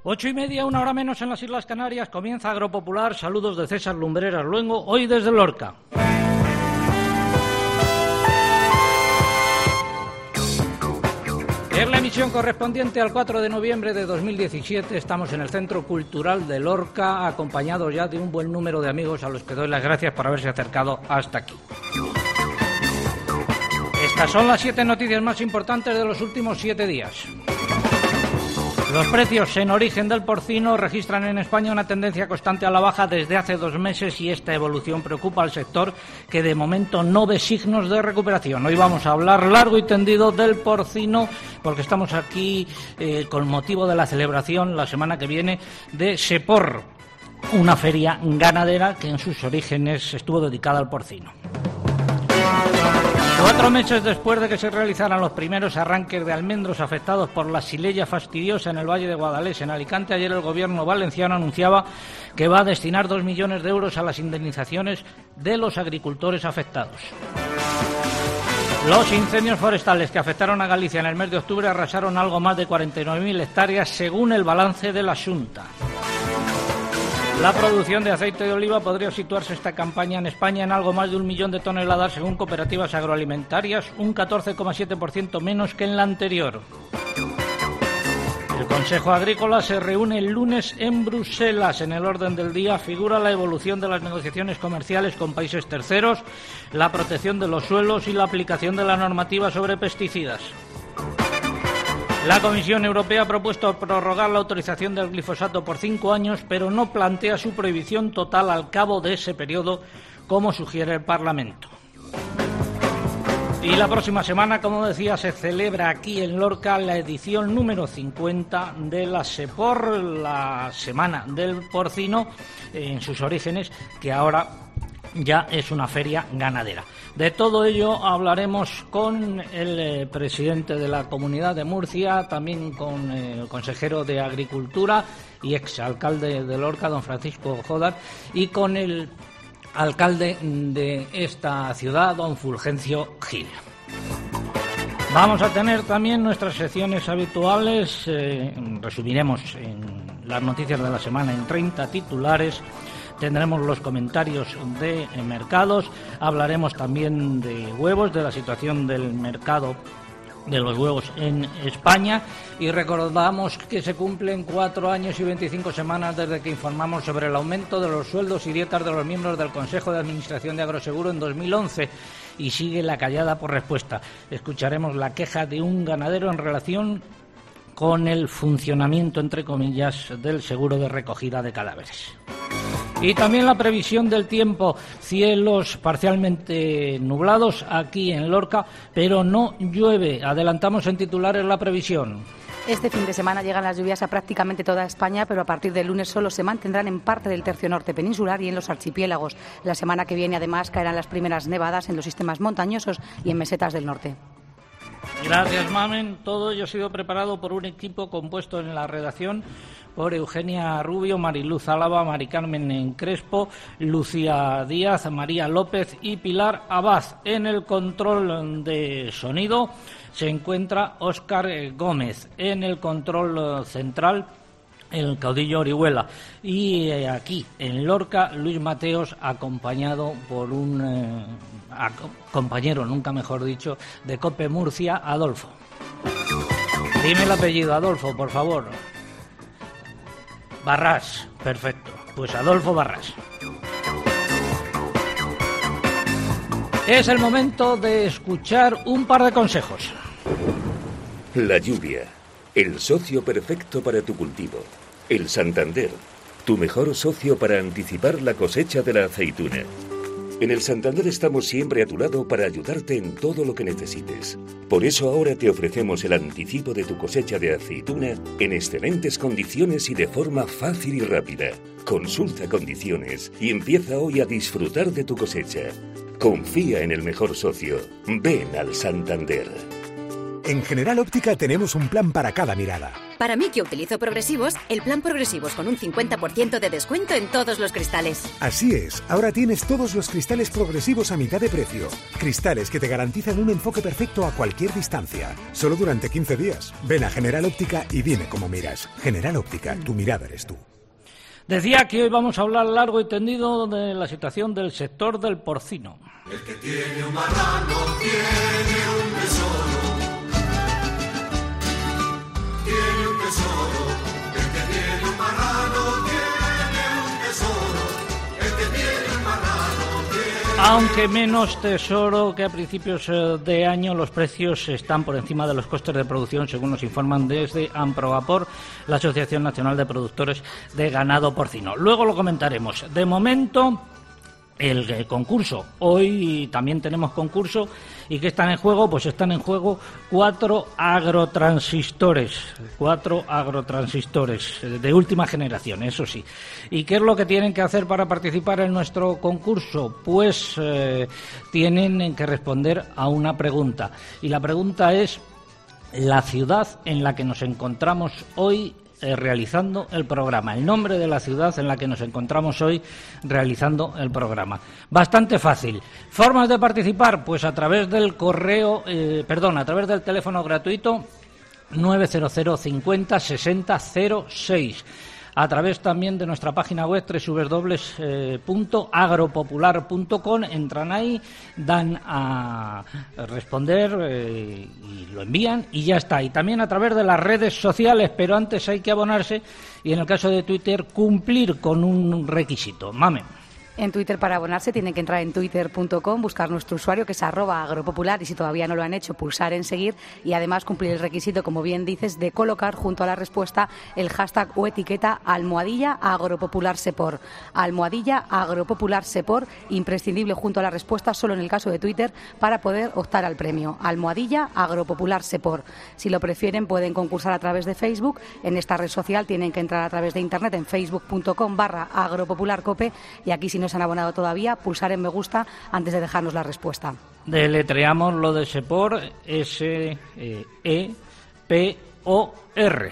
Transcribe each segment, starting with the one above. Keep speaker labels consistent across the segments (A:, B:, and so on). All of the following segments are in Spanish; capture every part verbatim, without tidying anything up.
A: Ocho y media, una hora menos en las Islas Canarias, comienza Agropopular. Saludos de César Lumbreras Luengo, hoy desde Lorca. Es la emisión correspondiente al cuatro de noviembre de dos mil diecisiete. Estamos en el Centro Cultural de Lorca, acompañados ya de un buen número de amigos a los que doy las gracias por haberse acercado hasta aquí. Estas son las siete noticias más importantes de los últimos siete días. Los precios en origen del porcino registran en España una tendencia constante a la baja desde hace dos meses y esta evolución preocupa al sector, que de momento no ve signos de recuperación. Hoy vamos a hablar largo y tendido del porcino porque estamos aquí eh, con motivo de la celebración la semana que viene de SEPOR, una feria ganadera que en sus orígenes estuvo dedicada al porcino. Cuatro meses después de que se realizaran los primeros arranques de almendros afectados por la xylella fastidiosa en el Valle de Guadalest, en Alicante, ayer el gobierno valenciano anunciaba que va a destinar dos millones de euros a las indemnizaciones de los agricultores afectados. Los incendios forestales que afectaron a Galicia en el mes de octubre arrasaron algo más de cuarenta y nueve mil hectáreas, según el balance de la Xunta. La producción de aceite de oliva podría situarse esta campaña en España en algo más de un millón de toneladas, según cooperativas agroalimentarias, un catorce coma siete por ciento menos que en la anterior. El Consejo Agrícola se reúne el lunes en Bruselas. En el orden del día figura la evolución de las negociaciones comerciales con países terceros, la protección de los suelos y la aplicación de la normativa sobre pesticidas. La Comisión Europea ha propuesto prorrogar la autorización del glifosato por cinco años, pero no plantea su prohibición total al cabo de ese periodo, como sugiere el Parlamento. Y la próxima semana, como decía, se celebra aquí en Lorca la edición número cincuenta de la SEPOR, la Semana del Porcino, en sus orígenes, que ahora ya es una feria ganadera. De todo ello hablaremos con el eh, presidente de la Comunidad de Murcia, también con eh, el consejero de Agricultura y exalcalde de Lorca, don Francisco Jodar, y con el alcalde de esta ciudad, don Fulgencio Gil. Vamos a tener también nuestras secciones habituales. Eh, resumiremos en las noticias de la semana en treinta titulares. Tendremos los comentarios de mercados, hablaremos también de huevos, de la situación del mercado de los huevos en España, y recordamos que se cumplen cuatro años y veinticinco semanas desde que informamos sobre el aumento de los sueldos y dietas de los miembros del Consejo de Administración de Agroseguro en dos mil once, y sigue la callada por respuesta. Escucharemos la queja de un ganadero en relación con el funcionamiento, entre comillas, del seguro de recogida de cadáveres. Y también la previsión del tiempo, cielos parcialmente nublados aquí en Lorca, pero no llueve. Adelantamos en titulares la previsión.
B: Este fin de semana llegan las lluvias a prácticamente toda España, pero a partir del lunes solo se mantendrán en parte del tercio norte peninsular y en los archipiélagos. La semana que viene, además, caerán las primeras nevadas en los sistemas montañosos y en mesetas del norte.
A: Gracias, Mamen. Todo ello ha sido preparado por un equipo compuesto en la redacción por Eugenia Rubio, Mariluz Álava, Mari Carmen Crespo, Lucía Díaz, María López y Pilar Abad. En el control de sonido se encuentra Óscar Gómez. En el control central, el caudillo Orihuela. Y eh, aquí, en Lorca, Luis Mateos, acompañado por un eh, ac- compañero, nunca mejor dicho, de COPE Murcia, Adolfo. Dime el apellido, Adolfo, por favor. Barrás, perfecto. Pues Adolfo Barrás. Es el momento de escuchar un par de consejos.
C: La lluvia, el socio perfecto para tu cultivo. El Santander, tu mejor socio para anticipar la cosecha de la aceituna. En el Santander estamos siempre a tu lado para ayudarte en todo lo que necesites. Por eso ahora te ofrecemos el anticipo de tu cosecha de aceituna en excelentes condiciones y de forma fácil y rápida. Consulta condiciones y empieza hoy a disfrutar de tu cosecha. Confía en el mejor socio. Ven al Santander.
D: En General Óptica tenemos un plan para cada mirada. Para mí, que utilizo progresivos, el plan progresivos con un cincuenta por ciento de descuento en todos los cristales.
E: Así es, ahora tienes todos los cristales progresivos a mitad de precio. Cristales que te garantizan un enfoque perfecto a cualquier distancia. Solo durante quince días. Ven a General Óptica y dime cómo miras. General Óptica, tu mirada eres tú.
A: Decía que hoy vamos a hablar largo y tendido de la situación del sector del porcino.
F: El que tiene un marrano tiene un tesoro. Tiene un tesoro. El que tiene un marrano tiene un tesoro. El que tiene un marrano tiene...
A: Aunque menos tesoro que a principios de año, los precios están por encima de los costes de producción, según nos informan desde Amprovapor, la Asociación Nacional de Productores de Ganado Porcino. Luego lo comentaremos. De momento, el concurso. Hoy también tenemos concurso. ¿Y qué están en juego? Pues están en juego cuatro agrotransistores. Cuatro agrotransistores de última generación, eso sí. ¿Y qué es lo que tienen que hacer para participar en nuestro concurso? Pues eh, tienen que responder a una pregunta. Y la pregunta es: la ciudad en la que nos encontramos hoy realizando el programa, el nombre de la ciudad en la que nos encontramos hoy realizando el programa. Bastante fácil. ¿Formas de participar? Pues a través del correo, eh, perdón, a través del teléfono gratuito nueve cero cero cincuenta sesenta cero seis. A través también de nuestra página web doble u doble u doble u punto agropopular punto com, entran ahí, dan a responder eh, y lo envían y ya está. Y también a través de las redes sociales, pero antes hay que abonarse y en el caso de Twitter cumplir con un requisito. Mamen.
B: En Twitter, para abonarse, tienen que entrar en twitter punto com, buscar nuestro usuario, que es arroba agropopular, y si todavía no lo han hecho, pulsar en seguir y además cumplir el requisito, como bien dices, de colocar junto a la respuesta el hashtag o etiqueta almohadilla agropopular-sepor. Almohadilla agropopular-sepor, imprescindible junto a la respuesta, solo en el caso de Twitter, para poder optar al premio. Almohadilla agropopular-sepor. Si lo prefieren, pueden concursar a través de Facebook. En esta red social tienen que entrar a través de internet en facebook punto com barra agropopularcope, y aquí, si no se han abonado todavía, pulsar en me gusta antes de dejarnos la respuesta.
A: Deletreamos lo de Sepor, S E P O R.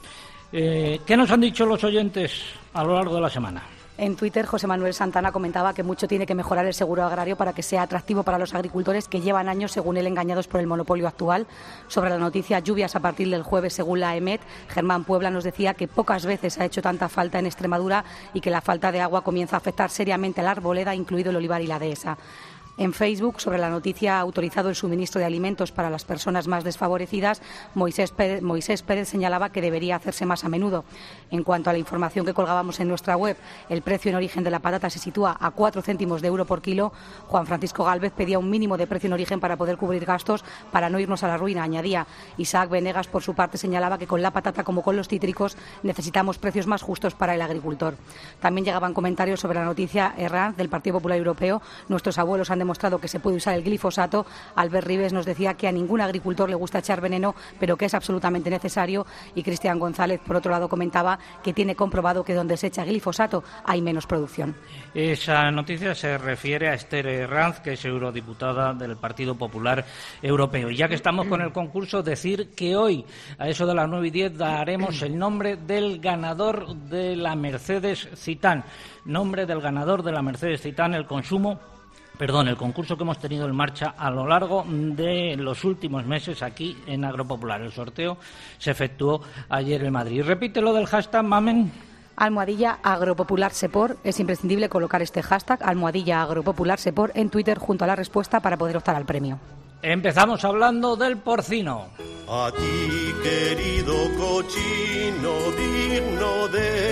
A: Eh, ¿Qué nos han dicho los oyentes a lo largo de la semana?
B: En Twitter, José Manuel Santana comentaba que mucho tiene que mejorar el seguro agrario para que sea atractivo para los agricultores que llevan años, según él, engañados por el monopolio actual. Sobre la noticia lluvias a partir del jueves, según la EMET, Germán Puebla nos decía que pocas veces ha hecho tanta falta en Extremadura y que la falta de agua comienza a afectar seriamente a la arboleda, incluido el olivar y la dehesa. En Facebook, sobre la noticia, ha autorizado el suministro de alimentos para las personas más desfavorecidas, Moisés Pérez, Moisés Pérez señalaba que debería hacerse más a menudo. En cuanto a la información que colgábamos en nuestra web, el precio en origen de la patata se sitúa a cuatro céntimos de euro por kilo. Juan Francisco Gálvez pedía un mínimo de precio en origen para poder cubrir gastos, para no irnos a la ruina, añadía. Isaac Venegas, por su parte, señalaba que con la patata, como con los cítricos, necesitamos precios más justos para el agricultor. También llegaban comentarios sobre la noticia Herranz del Partido Popular Europeo. Nuestros abuelos han demostrado que se puede usar el glifosato. Albert Ribes nos decía que a ningún agricultor le gusta echar veneno, pero que es absolutamente necesario. Y Cristian González, por otro lado, comentaba que tiene comprobado que donde se echa glifosato hay menos producción.
A: Esa noticia se refiere a Esther Herranz, que es eurodiputada del Partido Popular Europeo. Y ya que estamos con el concurso, decir que hoy, a eso de las nueve y diez, daremos el nombre del ganador de la Mercedes Citán. Nombre del ganador de la Mercedes Citán, el consumo Perdón, el concurso que hemos tenido en marcha a lo largo de los últimos meses aquí en Agropopular. El sorteo se efectuó ayer en Madrid. Repite lo del hashtag, Mamen.
B: Almohadilla Agropopular Sepor. Es imprescindible colocar este hashtag, Almohadilla Agropopular Sepor, en Twitter junto a la respuesta para poder optar al premio.
A: Empezamos hablando del porcino.
F: A ti, querido cochino, digno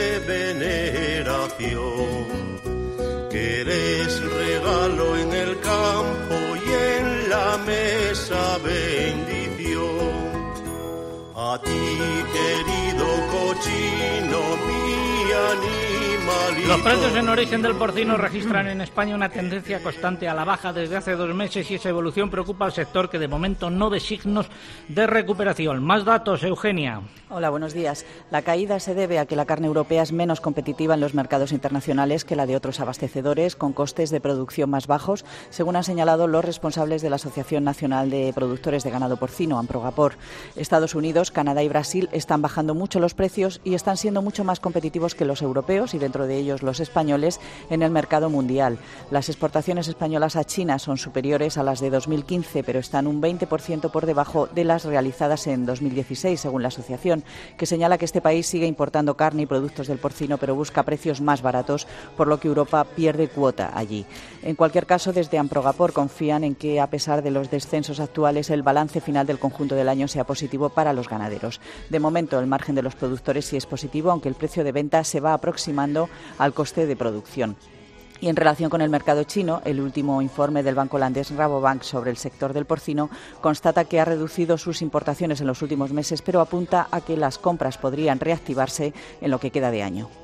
F: de veneración, que eres regalo en el campo y en la mesa bendición. A ti, querido cochino, mi palito.
A: Los precios en origen del porcino registran en España una tendencia constante a la baja desde hace dos meses y esa evolución preocupa al sector, que de momento no ve signos de recuperación. Más datos, Eugenia.
G: Hola, buenos días. La caída se debe a que la carne europea es menos competitiva en los mercados internacionales que la de otros abastecedores, con costes de producción más bajos, según han señalado los responsables de la Asociación Nacional de Productores de Ganado Porcino, Amprogapor. Estados Unidos, Canadá y Brasil están bajando mucho los precios y están siendo mucho más competitivos que los europeos y dentro de ellos los españoles en el mercado mundial. Las exportaciones españolas a China son superiores a las de dos mil quince, pero están un veinte por ciento por debajo de las realizadas en dos mil dieciséis, según la asociación, que señala que este país sigue importando carne y productos del porcino, pero busca precios más baratos, por lo que Europa pierde cuota allí. En cualquier caso, desde Amprogapor confían en que, a pesar de los descensos actuales, el balance final del conjunto del año sea positivo para los ganaderos. De momento, el margen de los productores sí es positivo, aunque el precio de venta se va aproximando al coste de producción. Y en relación con el mercado chino, el último informe del banco holandés Rabobank sobre el sector del porcino constata que ha reducido sus importaciones en los últimos meses, pero apunta a que las compras podrían reactivarse en lo que queda de año.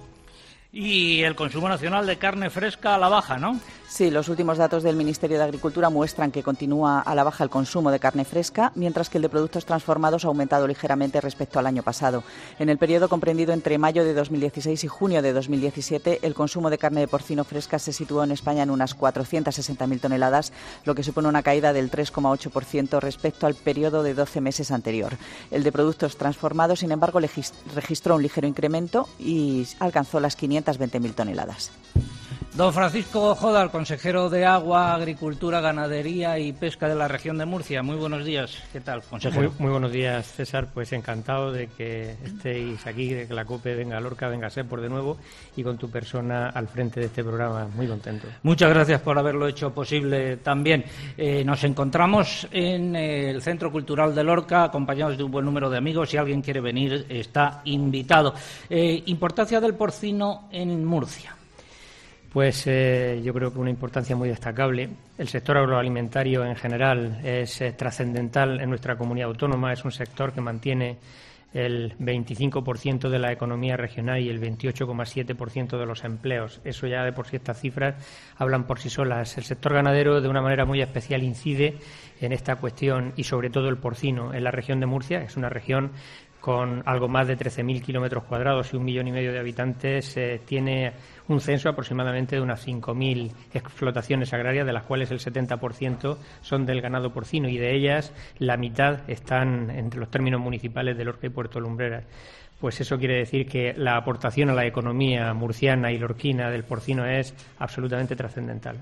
A: Y el consumo nacional de carne fresca a la baja, ¿no?
G: Sí, los últimos datos del Ministerio de Agricultura muestran que continúa a la baja el consumo de carne fresca, mientras que el de productos transformados ha aumentado ligeramente respecto al año pasado. En el periodo comprendido entre mayo de dos mil dieciséis y junio de dos mil diecisiete, el consumo de carne de porcino fresca se situó en España en unas cuatrocientas sesenta mil toneladas, lo que supone una caída del tres coma ocho por ciento respecto al periodo de doce meses anterior. El de productos transformados, sin embargo, registró un ligero incremento y alcanzó las quinientas veinte mil toneladas.
A: Don Francisco Joda, el consejero de Agua, Agricultura, Ganadería y Pesca de la región de Murcia. Muy buenos días. ¿Qué tal, consejero?
H: Muy, muy buenos días, César. Pues encantado de que estéis aquí, de que la COPE venga a Lorca, venga a Sepor de nuevo y con tu persona al frente de este programa. Muy contento.
A: Muchas gracias por haberlo hecho posible también. Eh, nos encontramos en el Centro Cultural de Lorca, acompañados de un buen número de amigos. Si alguien quiere venir, está invitado. Eh, importancia del porcino en Murcia.
H: Pues eh, yo creo que una importancia muy destacable. El sector agroalimentario en general es eh, trascendental en nuestra comunidad autónoma. Es un sector que mantiene el veinticinco por ciento de la economía regional y el veintiocho coma siete por ciento de los empleos. Eso ya de por sí, estas cifras hablan por sí solas. El sector ganadero, de una manera muy especial, incide en esta cuestión y sobre todo el porcino en la región de Murcia. Es una región con algo más de trece mil kilómetros cuadrados y un millón y medio de habitantes, eh, tiene un censo aproximadamente de unas cinco mil explotaciones agrarias, de las cuales el setenta por ciento son del ganado porcino y de ellas la mitad están entre los términos municipales de Lorca y Puerto Lumbreras. Pues eso quiere decir que la aportación a la economía murciana y lorquina del porcino es absolutamente trascendental.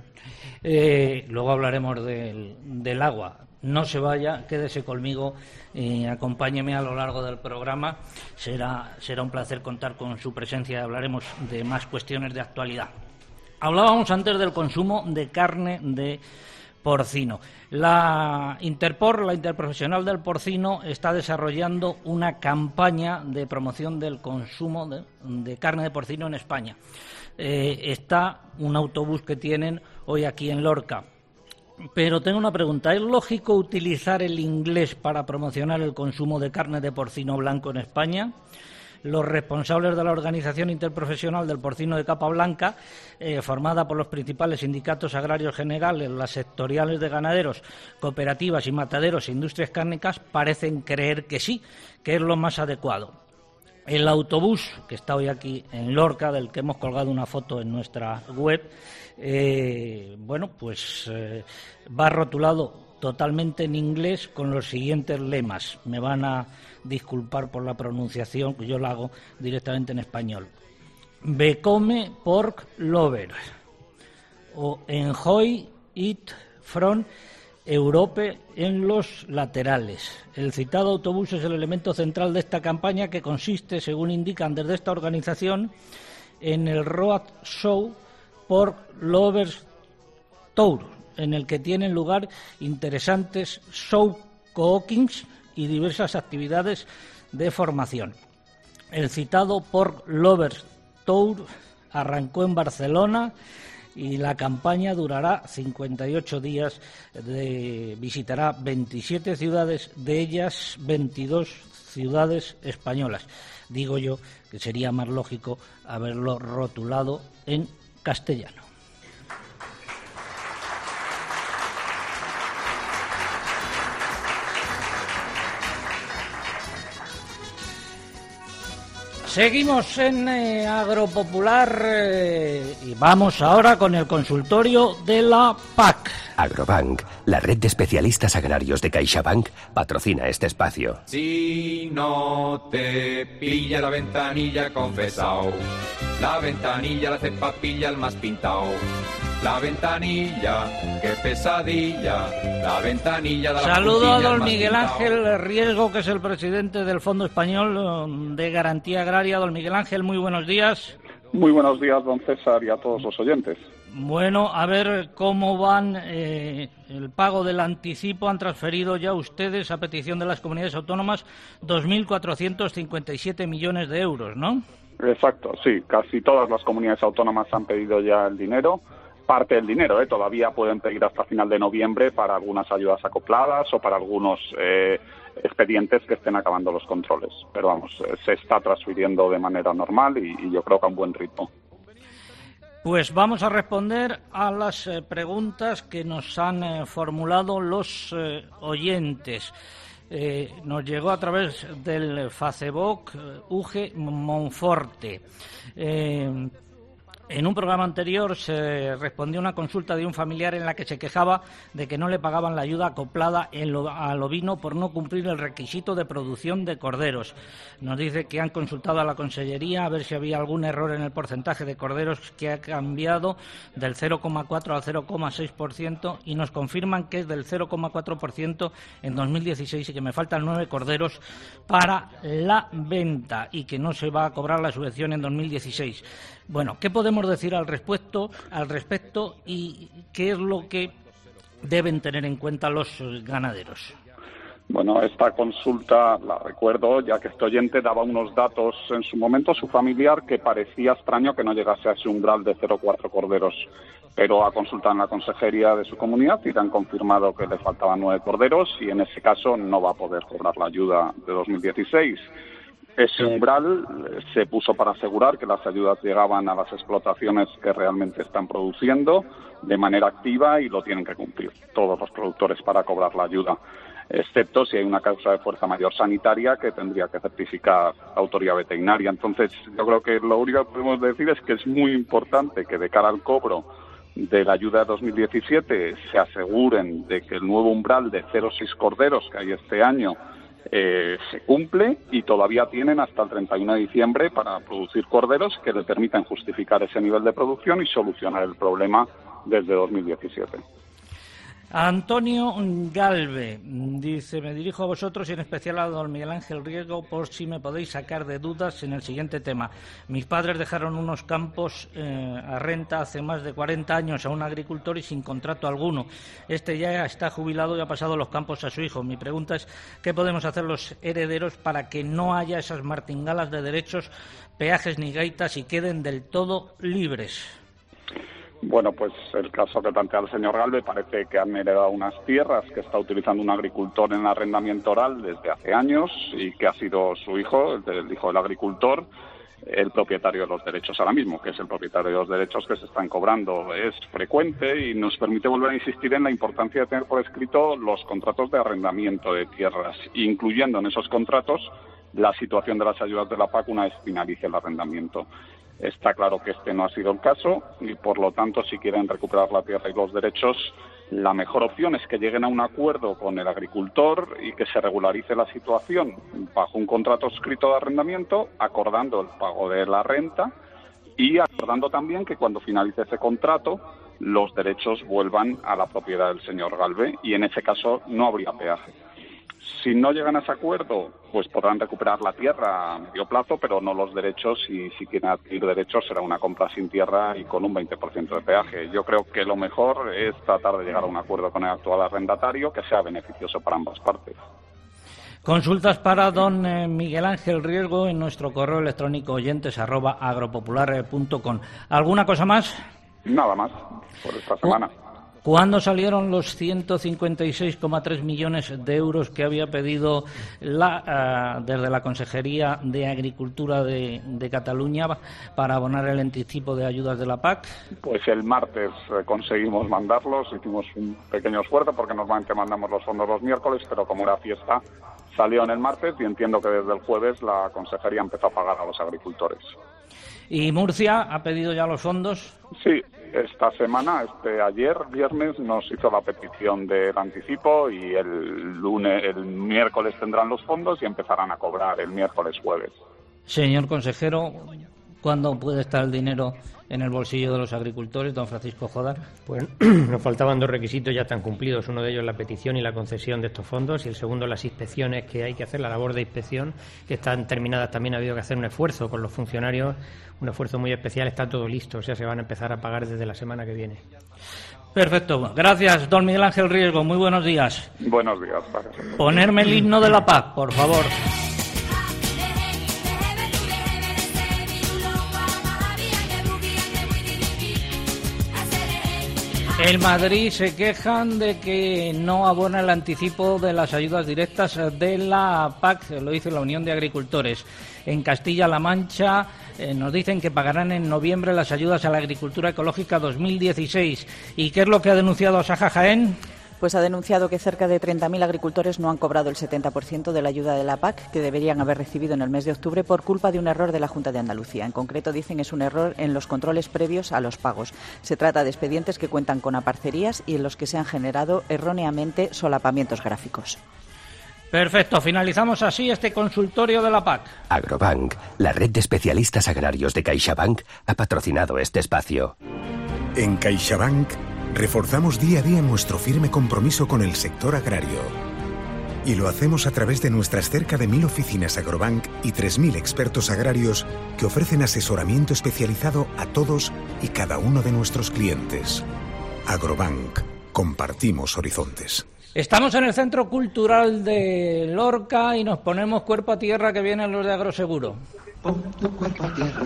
A: Eh, luego hablaremos del, del agua. No se vaya, quédese conmigo y acompáñeme a lo largo del programa. Será, será un placer contar con su presencia y hablaremos de más cuestiones de actualidad. Hablábamos antes del consumo de carne de porcino. La Interpor, la Interprofesional del Porcino, está desarrollando una campaña de promoción del consumo de, de carne de porcino en España. Eh, está un autobús que tienen hoy aquí en Lorca. Pero tengo una pregunta. ¿Es lógico utilizar el inglés para promocionar el consumo de carne de porcino blanco en España? Los responsables de la Organización Interprofesional del Porcino de Capa Blanca, eh, formada por los principales sindicatos agrarios generales, las sectoriales de ganaderos, cooperativas y mataderos e industrias cárnicas, parecen creer que sí, que es lo más adecuado. El autobús, que está hoy aquí en Lorca, del que hemos colgado una foto en nuestra web, eh, bueno, pues eh, va rotulado totalmente en inglés con los siguientes lemas. Me van a disculpar por la pronunciación, que yo la hago directamente en español. Become pork lover o enjoy it from Europe en los laterales. El citado autobús es el elemento central de esta campaña, que consiste, según indican desde esta organización, en el Road Show Pork Lovers Tour, en el que tienen lugar interesantes show cookings y diversas actividades de formación. El citado Pork Lovers Tour arrancó en Barcelona y la campaña durará cincuenta y ocho días, de, visitará veintisiete ciudades, de ellas veintidós ciudades españolas. Digo yo que sería más lógico haberlo rotulado en castellano. Seguimos en eh, Agropopular eh, y vamos ahora con el consultorio de la P A C.
I: Agrobank, la red de especialistas agrarios de CaixaBank, patrocina este espacio.
J: Si no te pilla la ventanilla confesao, la ventanilla la hace papilla el más pintao. La ventanilla, qué pesadilla, la ventanilla de la
A: Saludo a don Miguel Ángel Riesgo, que es el presidente del Fondo Español de Garantía Agraria. Don Miguel Ángel, muy buenos días.
K: Muy buenos días, don César, y a todos los oyentes.
A: Bueno, a ver cómo van eh, el pago del anticipo. Han transferido ya ustedes, a petición de las comunidades autónomas, dos mil cuatrocientos cincuenta y siete millones de euros, ¿no?
K: Exacto, sí. Casi todas las comunidades autónomas han pedido ya el dinero. Parte del dinero, ¿eh? Todavía pueden pedir hasta final de noviembre para algunas ayudas acopladas o para algunos eh, expedientes que estén acabando los controles. Pero vamos, eh, se está transfiriendo de manera normal y, y yo creo que a un buen ritmo.
A: Pues vamos a responder a las eh, preguntas que nos han eh, formulado los eh, oyentes. Eh, nos llegó a través del Facebook eh, Uge Monforte. Eh, En un programa anterior se respondió una consulta de un familiar en la que se quejaba de que no le pagaban la ayuda acoplada en lo, al ovino por no cumplir el requisito de producción de corderos. Nos dice que han consultado a la Consellería a ver si había algún error en el porcentaje de corderos, que ha cambiado del cero coma cuatro al cero coma seis por ciento, y nos confirman que es del cero coma cuatro por ciento en dos mil dieciséis y que me faltan nueve corderos para la venta y que no se va a cobrar la subvención en dos mil dieciséis. Bueno, ¿qué podemos decir al respecto, al respecto y qué es lo que deben tener en cuenta los ganaderos?
K: Bueno, esta consulta la recuerdo, ya que este oyente daba unos datos en su momento, su familiar, que parecía extraño que no llegase a ese umbral de cero coma cuatro corderos, pero ha consultado en la consejería de su comunidad y le han confirmado que le faltaban nueve corderos y en ese caso no va a poder cobrar la ayuda de dos mil dieciséis. Ese umbral se puso para asegurar que las ayudas llegaban a las explotaciones que realmente están produciendo de manera activa y lo tienen que cumplir todos los productores para cobrar la ayuda, excepto si hay una causa de fuerza mayor sanitaria que tendría que certificar la autoridad veterinaria. Entonces, yo creo que lo único que podemos decir es que es muy importante que de cara al cobro de la ayuda de dos mil diecisiete se aseguren de que el nuevo umbral de cero coma seis corderos que hay este año Eh, se cumple y todavía tienen hasta el treinta y uno de diciembre para producir corderos que le permitan justificar ese nivel de producción y solucionar el problema desde dos mil diecisiete.
A: Antonio Galve dice: me dirijo a vosotros y en especial a don Miguel Ángel Riesgo por si me podéis sacar de dudas en el siguiente tema. Mis padres dejaron unos campos eh, a renta hace más de cuarenta años a un agricultor y sin contrato alguno. Este ya está jubilado y ha pasado los campos a su hijo. Mi pregunta es: ¿qué podemos hacer los herederos para que no haya esas martingalas de derechos, peajes ni gaitas y queden del todo libres?
K: Bueno, pues el caso que plantea el señor Galve parece que han heredado unas tierras que está utilizando un agricultor en arrendamiento oral desde hace años y que ha sido su hijo, el, el hijo del agricultor, el propietario de los derechos ahora mismo, que es el propietario de los derechos que se están cobrando. Es frecuente y nos permite volver a insistir en la importancia de tener por escrito los contratos de arrendamiento de tierras, incluyendo en esos contratos la situación de las ayudas de la P A C una vez finalice el arrendamiento. Está claro que este no ha sido el caso y, por lo tanto, si quieren recuperar la tierra y los derechos, la mejor opción es que lleguen a un acuerdo con el agricultor y que se regularice la situación bajo un contrato escrito de arrendamiento, acordando el pago de la renta y acordando también que cuando finalice ese contrato los derechos vuelvan a la propiedad del señor Galve y en ese caso no habría peaje. Si no llegan a ese acuerdo, pues podrán recuperar la tierra a medio plazo, pero no los derechos, y si quieren adquirir derechos será una compra sin tierra y con un veinte por ciento de peaje. Yo creo que lo mejor es tratar de llegar a un acuerdo con el actual arrendatario que sea beneficioso para ambas partes.
A: Consultas para don eh, Miguel Ángel Riesgo en nuestro correo electrónico oyentes arroba agropopular punto com. ¿Alguna cosa más?
K: Nada más por esta semana.
A: ¿Cuándo salieron los ciento cincuenta y seis coma tres millones de euros que había pedido la, uh, desde la Consejería de Agricultura de, de Cataluña para abonar el anticipo de ayudas de la P A C?
K: Pues el martes eh, conseguimos mandarlos, hicimos un pequeño esfuerzo porque normalmente mandamos los fondos los miércoles, pero como era fiesta salió en el martes y entiendo que desde el jueves la Consejería empezó a pagar a los agricultores.
A: ¿Y Murcia ha pedido ya los fondos?
K: Sí, esta semana, este ayer, viernes, nos hizo la petición del anticipo y el lunes, el miércoles tendrán los fondos y empezarán a cobrar el miércoles jueves.
A: Señor consejero, ¿cuándo puede estar el dinero en el bolsillo de los agricultores, don Francisco Jodar?
H: Pues nos faltaban dos requisitos, ya están cumplidos. Uno de ellos la petición y la concesión de estos fondos, y el segundo las inspecciones que hay que hacer, la labor de inspección, que están terminadas. También ha habido que hacer un esfuerzo con los funcionarios, un esfuerzo muy especial. Está todo listo, o sea, se van a empezar a pagar desde la semana que viene.
A: Perfecto. Gracias, don Miguel Ángel Riesgo. Muy buenos días.
K: Buenos días. Gracias.
A: Ponerme el himno de la P A C, por favor. En Madrid se quejan de que no abona el anticipo de las ayudas directas de la P A C, lo dice la Unión de Agricultores. En Castilla-La Mancha eh, nos dicen que pagarán en noviembre las ayudas a la agricultura ecológica dos mil dieciséis. ¿Y qué es lo que ha denunciado Asaja Jaén?
G: Pues ha denunciado que cerca de treinta mil agricultores no han cobrado el setenta por ciento de la ayuda de la P A C que deberían haber recibido en el mes de octubre por culpa de un error de la Junta de Andalucía. En concreto, dicen, es un error en los controles previos a los pagos. Se trata de expedientes que cuentan con aparcerías y en los que se han generado erróneamente solapamientos gráficos.
A: Perfecto, finalizamos así este consultorio de la P A C.
I: Agrobank, la red de especialistas agrarios de CaixaBank, ha patrocinado este espacio.
E: En CaixaBank reforzamos día a día nuestro firme compromiso con el sector agrario. Y lo hacemos a través de nuestras cerca de mil oficinas Agrobank y tres mil expertos agrarios que ofrecen asesoramiento especializado a todos y cada uno de nuestros clientes. Agrobank, compartimos horizontes.
A: Estamos en el Centro Cultural de Lorca y nos ponemos cuerpo a tierra, que vienen los de Agroseguro.
L: Pon tu cuerpo a tierra,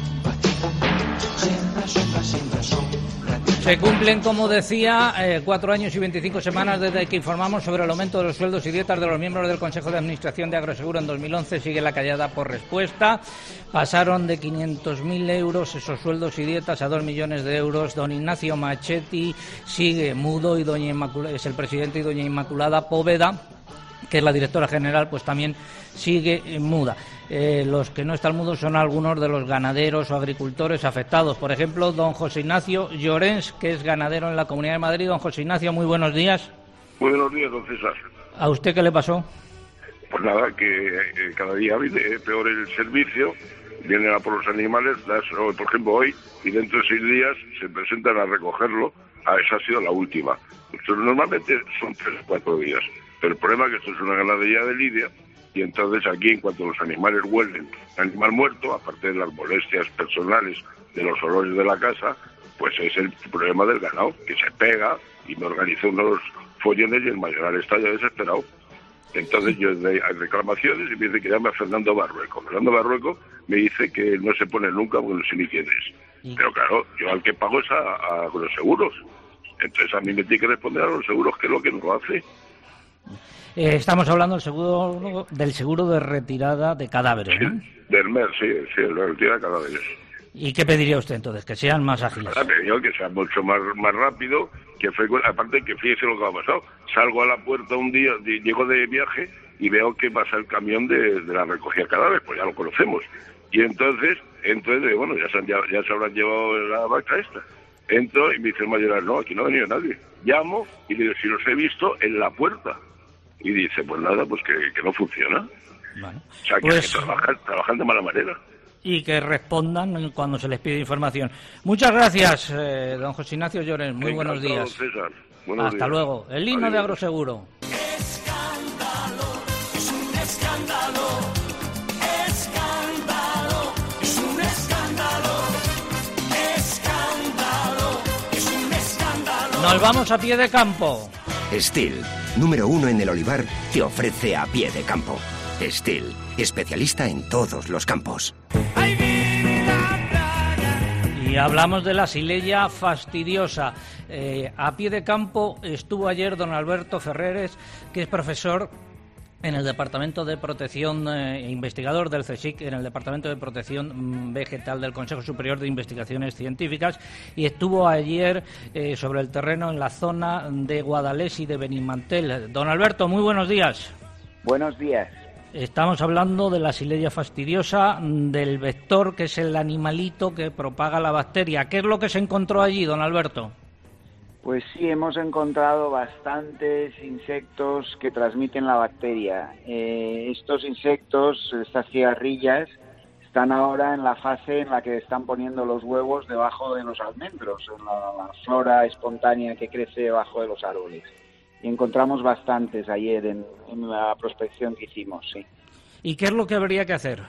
L: siembra, siembra, siembra, siembra.
A: Se cumplen, como decía, eh, cuatro años y veinticinco semanas desde que informamos sobre el aumento de los sueldos y dietas de los miembros del Consejo de Administración de Agroseguro en dos mil once. Sigue la callada por respuesta. Pasaron de quinientos mil euros esos sueldos y dietas a dos millones de euros. Don Ignacio Machetti sigue mudo y doña Inmaculada, es el presidente, y doña Inmaculada Poveda, que es la directora general, pues también sigue muda. Eh, los que no están mudos son algunos de los ganaderos o agricultores afectados. Por ejemplo, don José Ignacio Llorens, que es ganadero en la Comunidad de Madrid. Don José Ignacio, muy buenos días.
M: Muy buenos días, don César.
A: ¿A usted qué le pasó?
M: Pues nada, que eh, cada día viene peor el servicio, vienen a por los animales, das, o, por ejemplo hoy, y dentro de seis días se presentan a recogerlo. Ah, esa ha sido la última. Entonces, normalmente son tres o cuatro días, pero el problema es que esto es una ganadería de lidia, y entonces aquí, en cuanto los animales huelen animal muerto, aparte de las molestias personales de los olores de la casa, pues es el problema del ganado, que se pega, y me organizó unos follones y el mayoral está ya desesperado. Entonces yo hay reclamaciones y me dice que llame a Fernando Barrueco. Fernando Barrueco me dice que no se pone nunca con los iniciativos. Pero claro, yo al que pago es a, a los seguros. Entonces a mí me tiene que responder a los seguros, que es lo que no lo hace.
A: Eh, estamos hablando del seguro del seguro de retirada de cadáveres, ¿no?
M: Sí, del M E R, sí, sí, el de retirada de cadáveres.
A: ¿Y qué pediría usted entonces? Que sean más ágiles.
M: Ha pedido que sea mucho más más rápido, que frecu- aparte que fíjese lo que ha pasado. Salgo a la puerta un día, de, llego de viaje y veo que pasa el camión de, de la recogida de cadáveres, pues ya lo conocemos. Y entonces, entonces bueno, ya se, han, ya, ya se habrán llevado la vaca esta. Entro y me dice el mayoral, no, aquí no ha venido nadie. Llamo y le digo, si los he visto en la puerta. Y dice, pues nada, pues que, que no funciona.
A: Bueno,
M: o sea, que,
A: pues,
M: que trabajan, trabajan de mala manera.
A: Y que respondan cuando se les pide información. Muchas gracias, eh, don José Ignacio Llorens. Muy
M: Encantado,
A: buenos días.
M: César. Buenos
A: Hasta
M: días.
A: luego. El himno
M: Adiós.
A: de Agroseguro.
F: Escándalo, es un escándalo, escándalo, es un escándalo, escándalo, es un escándalo.
A: Nos vamos a pie de campo.
I: Steel, número uno en el olivar, te ofrece a pie de campo. Steel, especialista en todos los campos.
A: Y Y hablamos de la Xylella fastidiosa. Eh, a pie de campo estuvo ayer don Alberto Ferreres, que es profesor en el Departamento de Protección, eh, investigador del CSIC, en el Departamento de Protección Vegetal del Consejo Superior de Investigaciones Científicas, y estuvo ayer eh, sobre el terreno en la zona de Guadalés y de Benimantell. Don Alberto, muy buenos días.
N: Buenos días.
A: Estamos hablando de la Xylella fastidiosa, del vector, que es el animalito que propaga la bacteria. ¿Qué es lo que se encontró allí, don Alberto?
N: Pues sí, hemos encontrado bastantes insectos que transmiten la bacteria. Eh, estos insectos, estas cigarrillas, están ahora en la fase en la que están poniendo los huevos debajo de los almendros, en la, la flora espontánea que crece debajo de los árboles. Y encontramos bastantes ayer en, en la prospección que hicimos, sí.
A: ¿Y qué es lo que habría que hacer?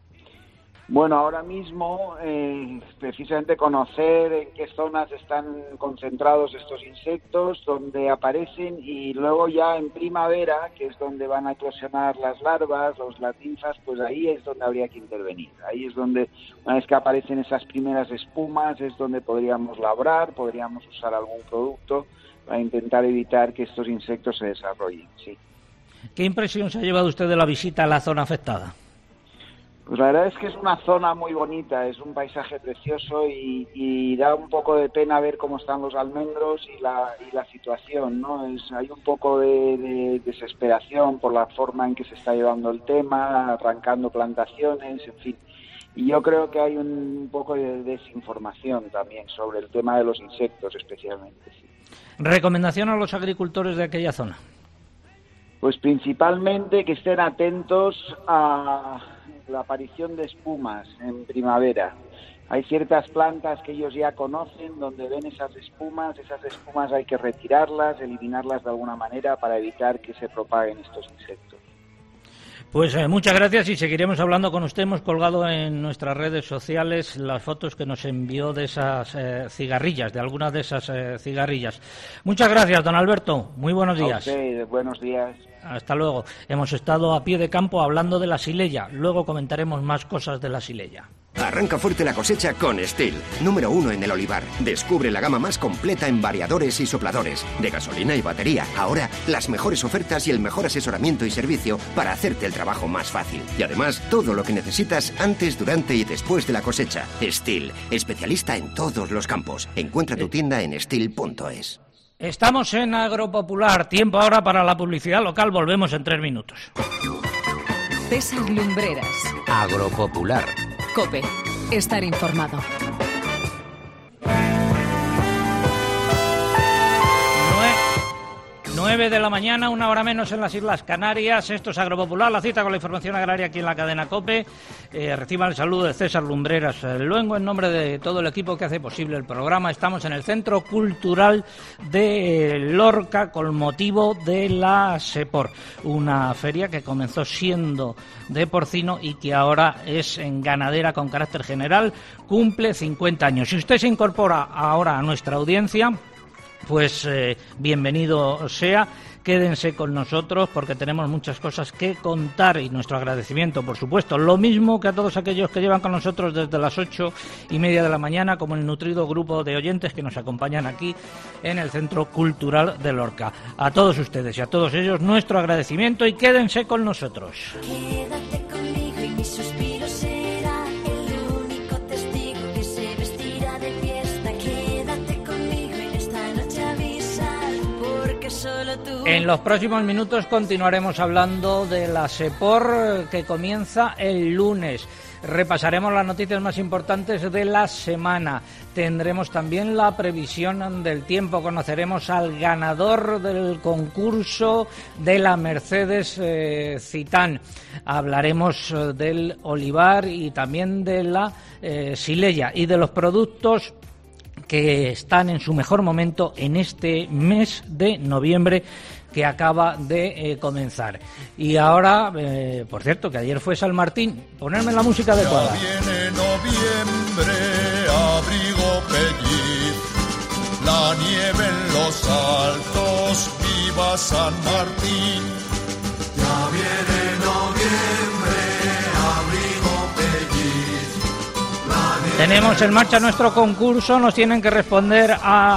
N: Bueno, ahora mismo, eh, precisamente conocer en qué zonas están concentrados estos insectos, dónde aparecen, y luego ya en primavera, que es donde van a eclosionar las larvas, los latinfas, pues ahí es donde habría que intervenir. Ahí es donde, una vez que aparecen esas primeras espumas, es donde podríamos labrar, podríamos usar algún producto para intentar evitar que estos insectos se desarrollen, sí.
A: ¿Qué impresión se ha llevado usted de la visita a la zona afectada?
N: Pues la verdad es que es una zona muy bonita, es un paisaje precioso y, y da un poco de pena ver cómo están los almendros y la, y la situación, ¿no? Es, hay un poco de, de desesperación por la forma en que se está llevando el tema, arrancando plantaciones, en fin. Y yo creo que hay un, un poco de desinformación también sobre el tema de los insectos especialmente, sí.
A: ¿Recomendación a los agricultores de aquella zona?
N: Pues principalmente que estén atentos a la aparición de espumas en primavera. Hay ciertas plantas que ellos ya conocen donde ven esas espumas, esas espumas hay que retirarlas, eliminarlas de alguna manera para evitar que se propaguen estos insectos.
A: Pues eh, muchas gracias y seguiremos hablando con usted. Hemos colgado en nuestras redes sociales las fotos que nos envió de esas eh, cigarrillas, de algunas de esas eh, cigarrillas. Muchas gracias, don Alberto. Muy buenos días.
N: A usted, buenos días.
A: Hasta luego. Hemos estado a pie de campo hablando de la Xylella. Luego comentaremos más cosas de la Xylella.
I: Arranca fuerte la cosecha con Stihl, número uno en el olivar. Descubre la gama más completa en variadores y sopladores, de gasolina y batería. Ahora, las mejores ofertas y el mejor asesoramiento y servicio para hacerte el trabajo más fácil. Y además, todo lo que necesitas antes, durante y después de la cosecha. Stihl, especialista en todos los campos. Encuentra tu tienda en stihl punto es.
A: Estamos en Agropopular. Tiempo ahora para la publicidad local. Volvemos en tres minutos.
O: César Lumbreras.
P: Agropopular.
O: COPE. Estar informado.
A: nueve de la mañana, una hora menos en las Islas Canarias. Esto es Agropopular, la cita con la información agraria aquí en la cadena COPE. Eh, reciban el saludo de César Lumbreras eh, Luengo en nombre de todo el equipo que hace posible el programa. Estamos en el Centro Cultural de Lorca con motivo de la SEPOR, una feria que comenzó siendo de porcino y que ahora es en ganadera con carácter general, cumple cincuenta años. Si usted se incorpora ahora a nuestra audiencia, pues eh, bienvenido sea, quédense con nosotros porque tenemos muchas cosas que contar y nuestro agradecimiento, por supuesto, lo mismo que a todos aquellos que llevan con nosotros desde las ocho y media de la mañana, como el nutrido grupo de oyentes que nos acompañan aquí en el Centro Cultural de Lorca. A todos ustedes y a todos ellos nuestro agradecimiento y quédense con nosotros.
Q: Quédate conmigo y mi suspiro será el único testigo que se vestirá de fiesta. Quédate conmigo en esta noche avisar, porque solo tú...
A: En los próximos minutos continuaremos hablando de la SEPOR que comienza el lunes. Repasaremos las noticias más importantes de la semana. Tendremos también la previsión del tiempo. Conoceremos al ganador del concurso de la Mercedes eh, Citán. Hablaremos eh, del olivar y también de la eh, Xylella y de los productos que están en su mejor momento en este mes de noviembre que acaba de eh, comenzar. Y ahora, eh, por cierto, que ayer fue San Martín, ponerme la música adecuada.
F: Ya viene noviembre, abrigo pelliz, la nieve en los altos, viva San Martín. Ya viene noviembre, abrigo pelliz, la nieve...
A: Tenemos en marcha nuestro concurso, nos tienen que responder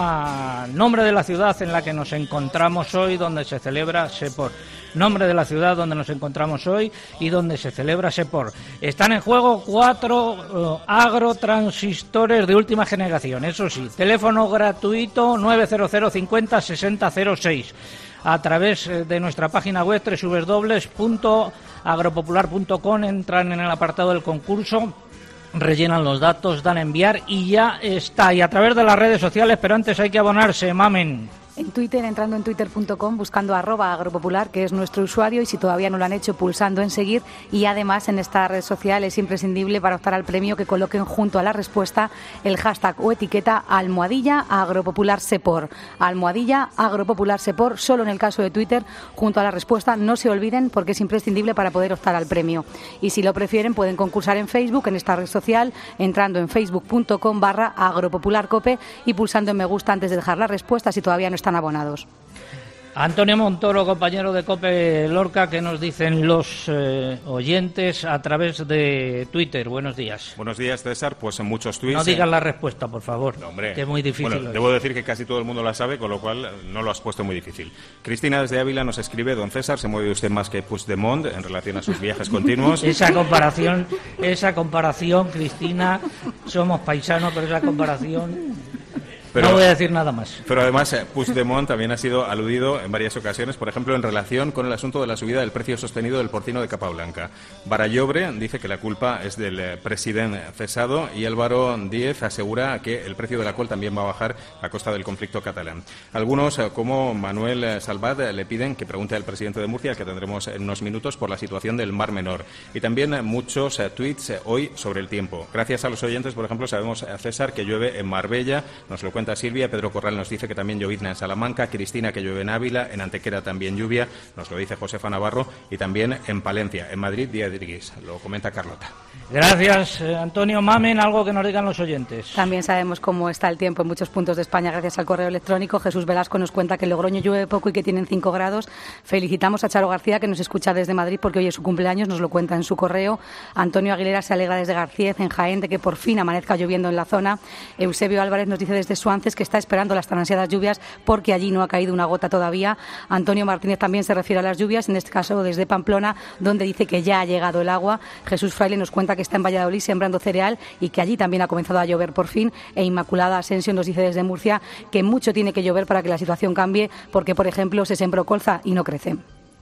A: al nombre de la ciudad en la que nos encontramos hoy, donde se celebra SEPOR. Nombre de la ciudad donde nos encontramos hoy y donde se celebra SEPOR. Están en juego cuatro uh, agrotransistores de última generación, eso sí, teléfono gratuito nueve cero cero cincuenta sesenta cero seis. A través de nuestra página web doble u doble u doble u punto agropopular punto com entran en el apartado del concurso, rellenan los datos, dan a enviar y ya está. Y a través de las redes sociales, pero antes hay que abonarse, mamen.
B: En Twitter, entrando en twitter punto com, buscando arroba agropopular, que es nuestro usuario, y si todavía no lo han hecho, pulsando en seguir. Y además en esta red social es imprescindible para optar al premio que coloquen junto a la respuesta el hashtag o etiqueta almohadilla agropopular sepor. Almohadilla agropopular sepor, solo en el caso de Twitter, junto a la respuesta. No se olviden porque es imprescindible para poder optar al premio. Y si lo prefieren, pueden concursar en Facebook, en esta red social, entrando en facebook punto com barra agropopularcope y pulsando en me gusta antes de dejar la respuesta si todavía no está están abonados.
A: Antonio Montoro, compañero de COPE Lorca, ¿qué nos dicen los eh, oyentes a través de Twitter? Buenos días.
P: Buenos días, César. Pues en muchos tweets...
A: No digas la respuesta, por favor,
P: no, hombre,
A: que es muy difícil.
P: Bueno, debo decir que casi todo el mundo la sabe, con lo cual no lo has puesto muy difícil. Cristina desde Ávila nos escribe: don César, se mueve usted más que Puigdemont en relación a sus viajes continuos.
A: Esa comparación, esa comparación, Cristina, somos paisanos, pero esa comparación... Pero, no voy a decir nada más.
P: Pero además, eh, Puigdemont también ha sido aludido en varias ocasiones, por ejemplo, en relación con el asunto de la subida del precio sostenido del porcino de capa blanca. Barallobre dice que la culpa es del eh, presidente cesado y Álvaro Díez asegura que el precio de la col también va a bajar a costa del conflicto catalán. Algunos, eh, como Manuel eh, Salvat, eh, le piden que pregunte al presidente de Murcia, que tendremos en unos minutos, por la situación del Mar Menor. Y también eh, muchos eh, tweets eh, hoy sobre el tiempo. Gracias a los oyentes, por ejemplo, sabemos, eh, César, que llueve en Marbella, nos lo cuenta Silvia. Pedro Corral nos dice que también llovizna en Salamanca, Cristina que llueve en Ávila, en Antequera también lluvia, nos lo dice Josefa Navarro, y también en Palencia, en Madrid, día de gris, lo comenta Carlota.
A: Gracias, eh, Antonio. Mamen, algo que nos digan los oyentes.
B: También sabemos cómo está el tiempo en muchos puntos de España gracias al correo electrónico. Jesús Velasco nos cuenta que en Logroño llueve poco y que tienen cinco grados. Felicitamos a Charo García, que nos escucha desde Madrid porque hoy es su cumpleaños, nos lo cuenta en su correo. Antonio Aguilera se alegra desde García, en Jaén, de que por fin amanezca lloviendo en la zona. Eusebio Álvarez nos dice desde Suances que está esperando las tan ansiadas lluvias porque allí no ha caído una gota todavía. Antonio Martínez también se refiere a las lluvias, en este caso desde Pamplona, donde dice que ya ha llegado el agua. Jesús Fraile nos cuenta que está en Valladolid sembrando cereal y que allí también ha comenzado a llover por fin. E Inmaculada Asensio nos dice desde Murcia que mucho tiene que llover para que la situación cambie, porque, por ejemplo, se sembró colza y no crece.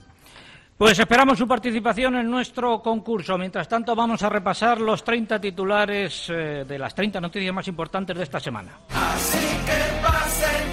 A: Pues esperamos su participación en nuestro concurso. Mientras tanto, vamos a repasar los treinta titulares eh, de las treinta noticias más importantes de esta semana.
F: Así que pasen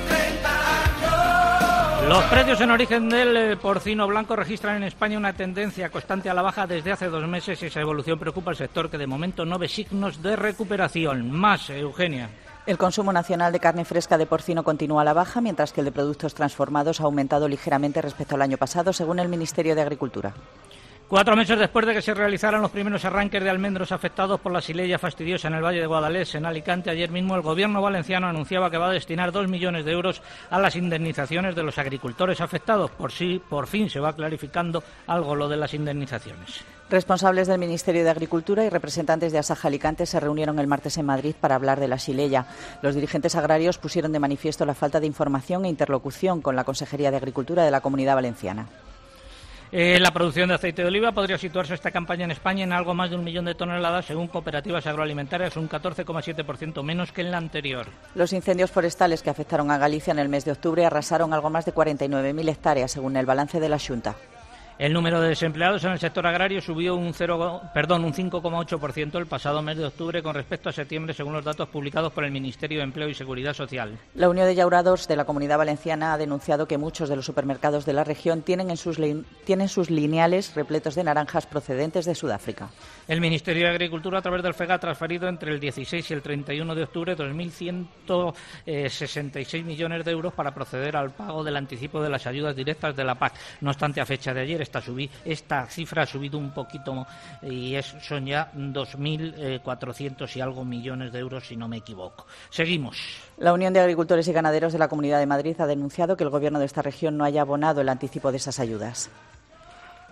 F: treinta años.
A: Los precios en origen del eh, porcino blanco registran en España una tendencia constante a la baja desde hace dos meses y esa evolución preocupa al sector, que de momento no ve signos de recuperación. Más, Eugenia.
G: El consumo nacional de carne fresca de porcino continúa a la baja, mientras que el de productos transformados ha aumentado ligeramente respecto al año pasado, según el Ministerio de Agricultura.
A: Cuatro meses después de que se realizaran los primeros arranques de almendros afectados por la xylella fastidiosa en el Valle de Guadalest, en Alicante, ayer mismo el Gobierno valenciano anunciaba que va a destinar dos millones de euros a las indemnizaciones de los agricultores afectados. Por sí, por fin se va clarificando algo lo de las indemnizaciones.
G: Responsables del Ministerio de Agricultura y representantes de Asaja Alicante se reunieron el martes en Madrid para hablar de la xylella. Los dirigentes agrarios pusieron de manifiesto la falta de información e interlocución con la Consejería de Agricultura de la Comunidad Valenciana.
A: Eh, la producción de aceite de oliva podría situarse esta campaña en España en algo más de un millón de toneladas, según cooperativas agroalimentarias, un catorce coma siete por ciento menos que en la anterior.
G: Los incendios forestales que afectaron a Galicia en el mes de octubre arrasaron algo más de cuarenta y nueve mil hectáreas, según el balance de la Xunta.
A: El número de desempleados en el sector agrario subió un, cero, perdón, un cinco coma ocho por ciento el pasado mes de octubre con respecto a septiembre, según los datos publicados por el Ministerio de Empleo y Seguridad Social.
G: La Unión de Llaurados de la Comunidad Valenciana ha denunciado que muchos de los supermercados de la región tienen, en sus, tienen sus lineales repletos de naranjas procedentes de Sudáfrica.
A: El Ministerio de Agricultura, a través del FEGA, ha transferido entre el dieciséis y el treinta y uno de octubre dos mil ciento sesenta y seis millones de euros para proceder al pago del anticipo de las ayudas directas de la P A C. No obstante, a fecha de ayer, Esta, subí, esta cifra ha subido un poquito y es, son ya dos mil cuatrocientos y algo millones de euros, si no me equivoco. Seguimos.
G: La Unión de Agricultores y Ganaderos de la Comunidad de Madrid ha denunciado que el Gobierno de esta región no haya abonado el anticipo de esas ayudas.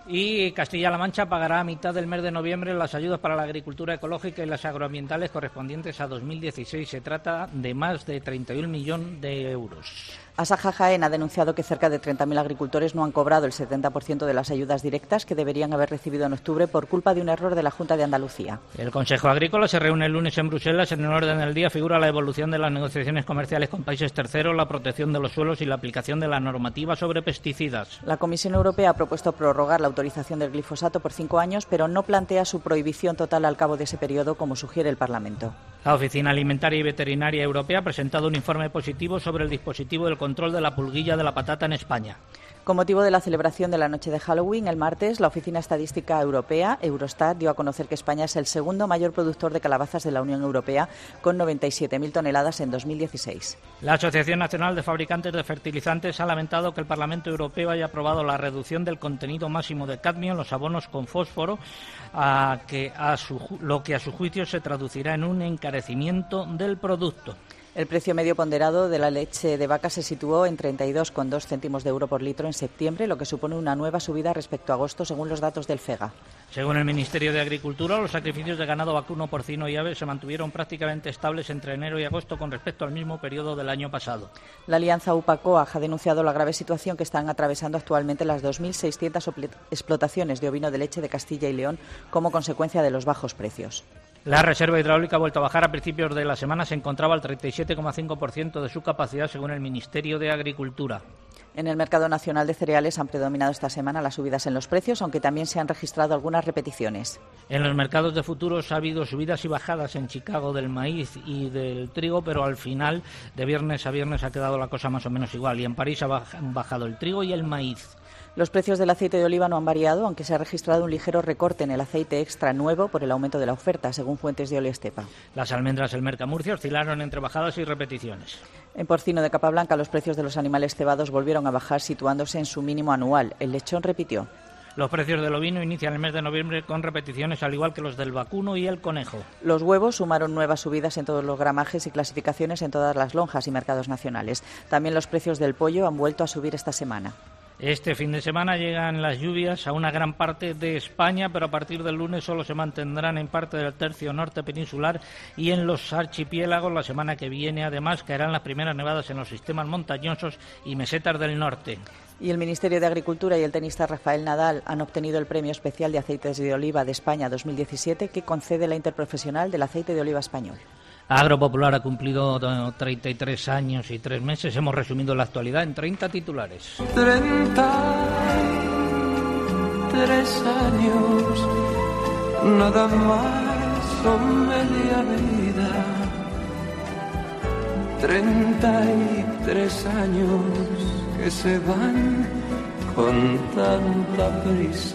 A: Y Castilla-La Mancha pagará a mitad del mes de noviembre las ayudas para la agricultura ecológica y las agroambientales correspondientes a dos mil dieciséis. Se trata de más de treinta y un millones de euros.
G: Asaja Jaén ha denunciado que cerca de treinta mil agricultores no han cobrado el setenta por ciento de las ayudas directas que deberían haber recibido en octubre por culpa de un error de la Junta de Andalucía.
A: El Consejo Agrícola se reúne el lunes en Bruselas. En el orden del día figura la evolución de las negociaciones comerciales con países terceros, la protección de los suelos y la aplicación de la normativa sobre pesticidas.
G: La Comisión Europea ha propuesto prorrogar la autorización del glifosato por cinco años, pero no plantea su prohibición total al cabo de ese periodo, como sugiere el Parlamento.
A: La Oficina Alimentaria y Veterinaria Europea ha presentado un informe positivo sobre el dispositivo del control de la pulguilla de la patata en España.
G: Con motivo de la celebración de la noche de Halloween, el martes, la Oficina Estadística Europea, Eurostat, dio a conocer que España es el segundo mayor productor de calabazas de la Unión Europea, con noventa y siete mil toneladas en dos mil dieciséis.
A: La Asociación Nacional de Fabricantes de Fertilizantes ha lamentado que el Parlamento Europeo haya aprobado la reducción del contenido máximo de cadmio en los abonos con fósforo, a que a su, lo que a su juicio se traducirá en un encarecimiento del producto.
G: El precio medio ponderado de la leche de vaca se situó en treinta y dos coma dos céntimos de euro por litro en septiembre, lo que supone una nueva subida respecto a agosto, según los datos del FEGA.
A: Según el Ministerio de Agricultura, los sacrificios de ganado vacuno, porcino y ave se mantuvieron prácticamente estables entre enero y agosto con respecto al mismo periodo del año pasado.
G: La alianza U P A-COAG ha denunciado la grave situación que están atravesando actualmente las dos mil seiscientas explotaciones de ovino de leche de Castilla y León como consecuencia de los bajos precios.
A: La reserva hidráulica ha vuelto a bajar. A principios de la semana se encontraba al treinta y siete coma cinco por ciento de su capacidad, según el Ministerio de Agricultura.
G: En el mercado nacional de cereales han predominado esta semana las subidas en los precios, aunque también se han registrado algunas repeticiones.
A: En los mercados de futuros ha habido subidas y bajadas en Chicago del maíz y del trigo, pero al final, de viernes a viernes, ha quedado la cosa más o menos igual. Y en París han bajado el trigo y el maíz.
G: Los precios del aceite de oliva no han variado, aunque se ha registrado un ligero recorte en el aceite extra nuevo por el aumento de la oferta, según fuentes de Oliestepa.
A: Las almendras del Mercamurcia oscilaron entre bajadas y repeticiones.
G: En porcino de Capablanca, los precios de los animales cebados volvieron a bajar, situándose en su mínimo anual. El lechón repitió.
A: Los precios del ovino inician el mes de noviembre con repeticiones, al igual que los del vacuno y el conejo.
G: Los huevos sumaron nuevas subidas en todos los gramajes y clasificaciones en todas las lonjas y mercados nacionales. También los precios del pollo han vuelto a subir esta semana.
A: Este fin de semana llegan las lluvias a una gran parte de España, pero a partir del lunes solo se mantendrán en parte del tercio norte peninsular y en los archipiélagos. La semana que viene, además, caerán las primeras nevadas en los sistemas montañosos y mesetas del norte.
G: Y el Ministerio de Agricultura y el tenista Rafael Nadal han obtenido el Premio Especial de Aceites de Oliva de España dos mil diecisiete, que concede la Interprofesional del Aceite de Oliva Español.
A: Agropopular ha cumplido treinta y tres años y tres meses. Hemos resumido la actualidad en treinta titulares.
L: Treinta y tres años, nada más o media vida. Treinta y tres años que se van con tanta prisa.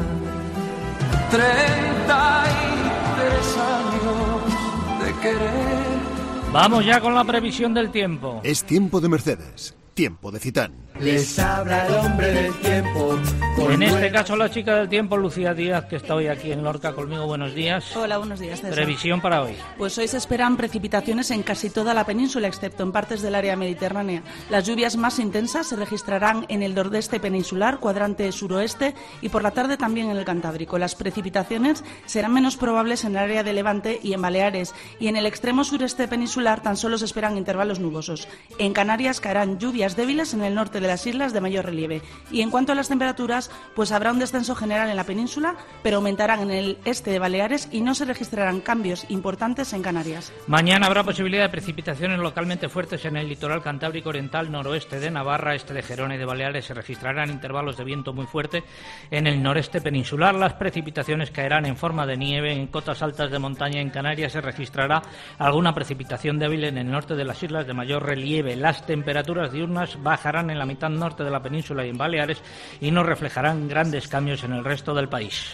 L: Treinta y tres años de querer.
A: Vamos ya con la previsión del tiempo.
R: Es tiempo de Mercedes, tiempo de Citán.
L: Les habla el hombre del tiempo.
A: En este caso, la chica del tiempo, Lucía Díaz, que está hoy aquí en Lorca conmigo. Buenos días.
S: Hola, buenos días, César.
A: Previsión para hoy.
S: Pues hoy se esperan precipitaciones en casi toda la península, excepto en partes del área mediterránea. Las lluvias más intensas se registrarán en el nordeste peninsular, cuadrante suroeste, y por la tarde también en el Cantábrico. Las precipitaciones serán menos probables en el área de Levante y en Baleares, y en el extremo sureste peninsular tan solo se esperan intervalos nubosos. En Canarias caerán lluvias débiles en el norte de las islas de mayor relieve. Y en cuanto a las temperaturas, pues habrá un descenso general en la península, pero aumentarán en el este de Baleares y no se registrarán cambios importantes en Canarias.
A: Mañana habrá posibilidad de precipitaciones localmente fuertes en el litoral cantábrico oriental, noroeste de Navarra, este de Gerona y de Baleares. Se registrarán intervalos de viento muy fuerte en el noreste peninsular. Las precipitaciones caerán en forma de nieve en cotas altas de montaña. En Canarias se registrará alguna precipitación débil en el norte de las islas de mayor relieve. Las temperaturas diurnas bajarán en la mitad norte de la península y en Baleares y no reflejarán grandes cambios en el resto del país.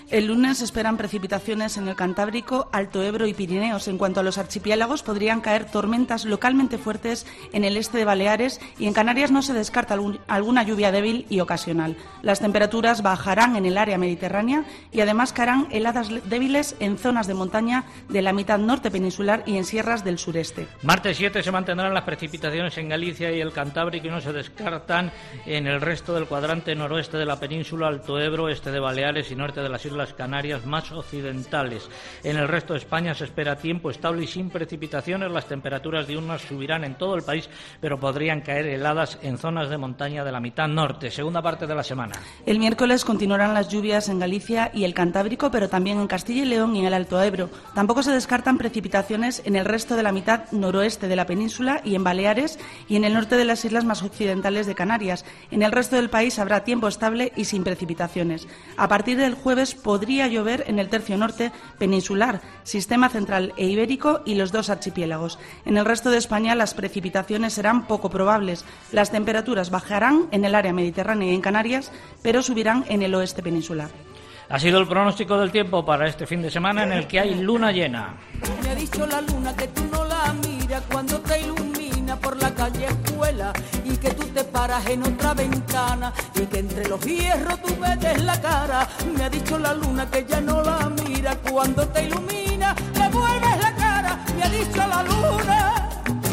S: El lunes se esperan precipitaciones en el Cantábrico, Alto Ebro y Pirineos. En cuanto a los archipiélagos, podrían caer tormentas localmente fuertes en el este de Baleares y en Canarias no se descarta algún, alguna lluvia débil y ocasional. Las temperaturas bajarán en el área mediterránea y además caerán heladas débiles en zonas de montaña de la mitad norte peninsular y en sierras del sureste.
A: Martes siete se mantendrán las precipitaciones en Galicia y el Cantábrico y no se descartan en el resto del cuadrante noroeste de la península, Alto Ebro, este de Baleares y norte de las Islas Canarias más occidentales. En el resto de España se espera tiempo estable y sin precipitaciones. Las temperaturas diurnas subirán en todo el país, pero podrían caer heladas en zonas de montaña de la mitad norte. Segunda parte de la semana.
S: El miércoles continuarán las lluvias en Galicia y el Cantábrico, pero también en Castilla y León y en el Alto Ebro. Tampoco se descartan precipitaciones en el resto de la mitad noroeste de la península y en Baleares y en el norte de las islas más occidentales de Canarias. En el resto del país habrá tiempo estable y sin precipitaciones. A partir del jueves podría llover en el tercio norte peninsular, sistema central e ibérico y los dos archipiélagos. En el resto de España las precipitaciones serán poco probables. Las temperaturas bajarán en el área mediterránea y en Canarias, pero subirán en el oeste peninsular.
A: Ha sido el pronóstico del tiempo para este fin de semana en el que hay luna llena.
L: Me ha dicho la luna que tú no la miras cuando te ilumina por la calle escuela y que tú te paras en otra ventana y que entre los hierros tú metes la cara. Me ha dicho la luna que ya no la mira cuando te ilumina, le vuelves la cara. Me ha dicho la luna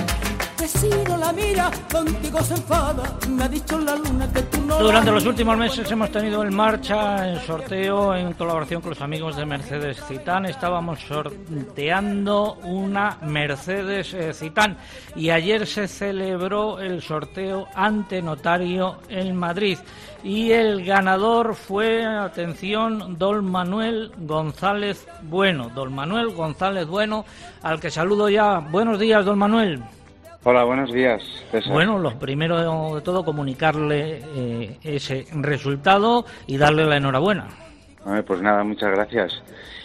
L: que si no la mira contigo se enfada. Me ha dicho la luna que tú no.
A: Durante los últimos meses hemos tenido en marcha el sorteo en colaboración con los amigos de Mercedes Citán. Estábamos sorteando una Mercedes eh, Citán y ayer se celebró el sorteo ante notario en Madrid y el ganador fue, atención, don Manuel González Bueno. Don Manuel González Bueno, al que saludo ya. Buenos días, don Manuel.
T: Hola, buenos días, César.
A: Bueno, lo primero de todo, comunicarle eh, ese resultado y darle la enhorabuena.
T: Pues nada, muchas gracias.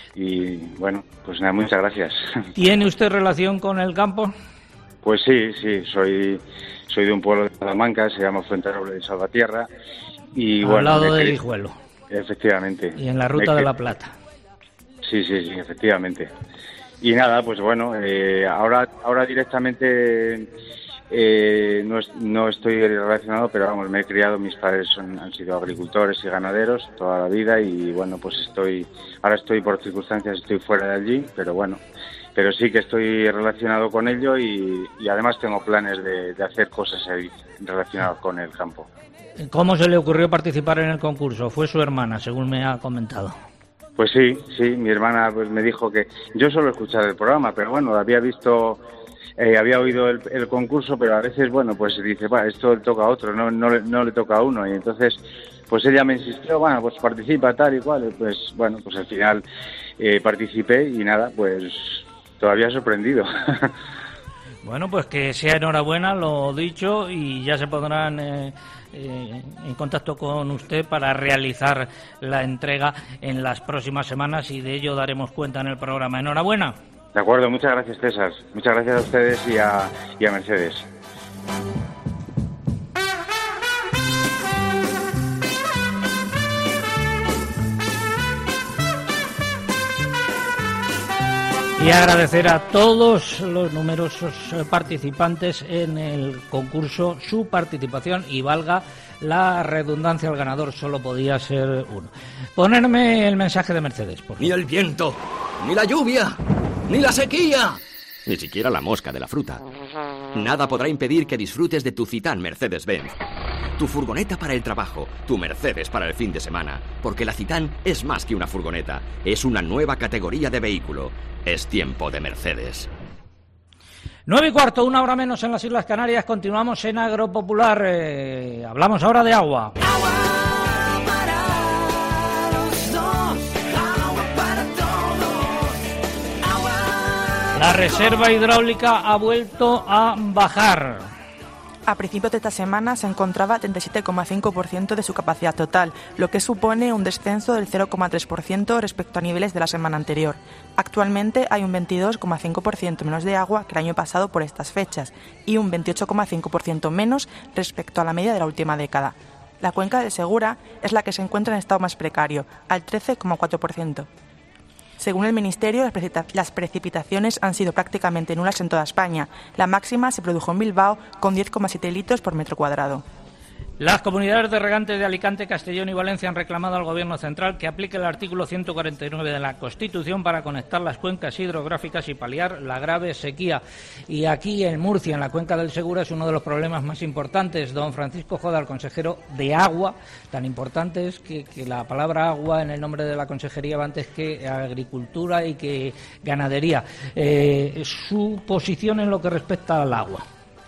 T: Y bueno, pues nada, muchas gracias.
A: ¿Tiene usted relación con el campo?
T: Pues sí, sí, soy soy de un pueblo de Salamanca, se llama Fuenterroble de Salvatierra. Y
A: Al
T: bueno,
A: lado de
T: cre...
A: Guijuelo.
T: Efectivamente.
A: Y en la Ruta
T: me
A: de
T: cre...
A: la Plata.
T: Sí, sí, sí, efectivamente. Y nada, pues bueno, eh, ahora ahora directamente eh, no, es, no estoy relacionado, pero vamos, me he criado, mis padres son, han sido agricultores y ganaderos toda la vida y bueno, pues estoy, ahora estoy por circunstancias, estoy fuera de allí, pero bueno, pero sí que estoy relacionado con ello y, y además tengo planes de, de hacer cosas ahí relacionadas con el campo.
A: ¿Cómo se le ocurrió participar en el concurso? Fue su hermana, según me ha comentado.
T: Pues sí, sí, mi hermana pues me dijo que yo solo escuchaba el programa, pero bueno, había visto, eh, había oído el, el concurso, pero a veces, bueno, pues dice, va, esto le toca a otro, no, no, le, no le toca a uno, y entonces, pues ella me insistió, bueno, pues participa tal y cual, y pues bueno, pues al final eh, participé y nada, pues todavía sorprendido.
A: Bueno, pues que sea enhorabuena, lo dicho, y ya se pondrán eh, eh, en contacto con usted para realizar la entrega en las próximas semanas y de ello daremos cuenta en el programa. Enhorabuena.
T: De acuerdo, muchas gracias, César. Muchas gracias a ustedes y a, y a Mercedes.
A: Y agradecer a todos los numerosos participantes en el concurso su participación y valga la redundancia, el ganador solo podía ser uno. Ponerme el mensaje de Mercedes, por favor.
U: Ni el viento, ni la lluvia, ni la sequía, ni siquiera la mosca de la fruta. Nada podrá impedir que disfrutes de tu Citán Mercedes-Benz. Tu furgoneta para el trabajo, tu Mercedes para el fin de semana. Porque la Citán es más que una furgoneta, es una nueva categoría de vehículo. Es tiempo de Mercedes.
A: Nueve y cuarto, una hora menos en las Islas Canarias. Continuamos en Agropopular. Eh, hablamos ahora de agua. La reserva hidráulica ha vuelto a bajar.
V: A principios de esta semana se encontraba a treinta y siete coma cinco por ciento de su capacidad total, lo que supone un descenso del cero coma tres por ciento respecto a niveles de la semana anterior. Actualmente hay un veintidós coma cinco por ciento menos de agua que el año pasado por estas fechas y un veintiocho coma cinco por ciento menos respecto a la media de la última década. La cuenca del Segura es la que se encuentra en estado más precario, al trece coma cuatro por ciento. Según el Ministerio, las, precipita- las precipitaciones han sido prácticamente nulas en toda España. La máxima se produjo en Bilbao con diez coma siete litros por metro cuadrado.
A: Las comunidades de regantes de Alicante, Castellón y Valencia han reclamado al Gobierno central que aplique el artículo ciento cuarenta y nueve de la Constitución para conectar las cuencas hidrográficas y paliar la grave sequía. Y aquí en Murcia, en la cuenca del Segura, es uno de los problemas más importantes. Don Francisco Joda, el consejero de Agua, tan importante es que, que la palabra agua en el nombre de la consejería va antes que agricultura y que ganadería. Eh, su posición en lo que respecta al agua.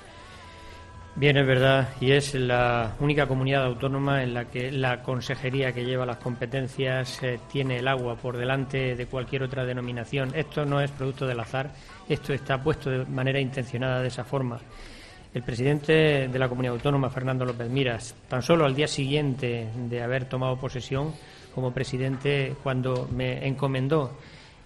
H: Bien, es verdad, y es la única comunidad autónoma en la que la consejería que lleva las competencias eh, tiene el agua por delante de cualquier otra denominación. Esto no es producto del azar, esto está puesto de manera intencionada de esa forma. El presidente de la comunidad autónoma, Fernando López Miras, tan solo al día siguiente de haber tomado posesión como presidente, cuando me encomendó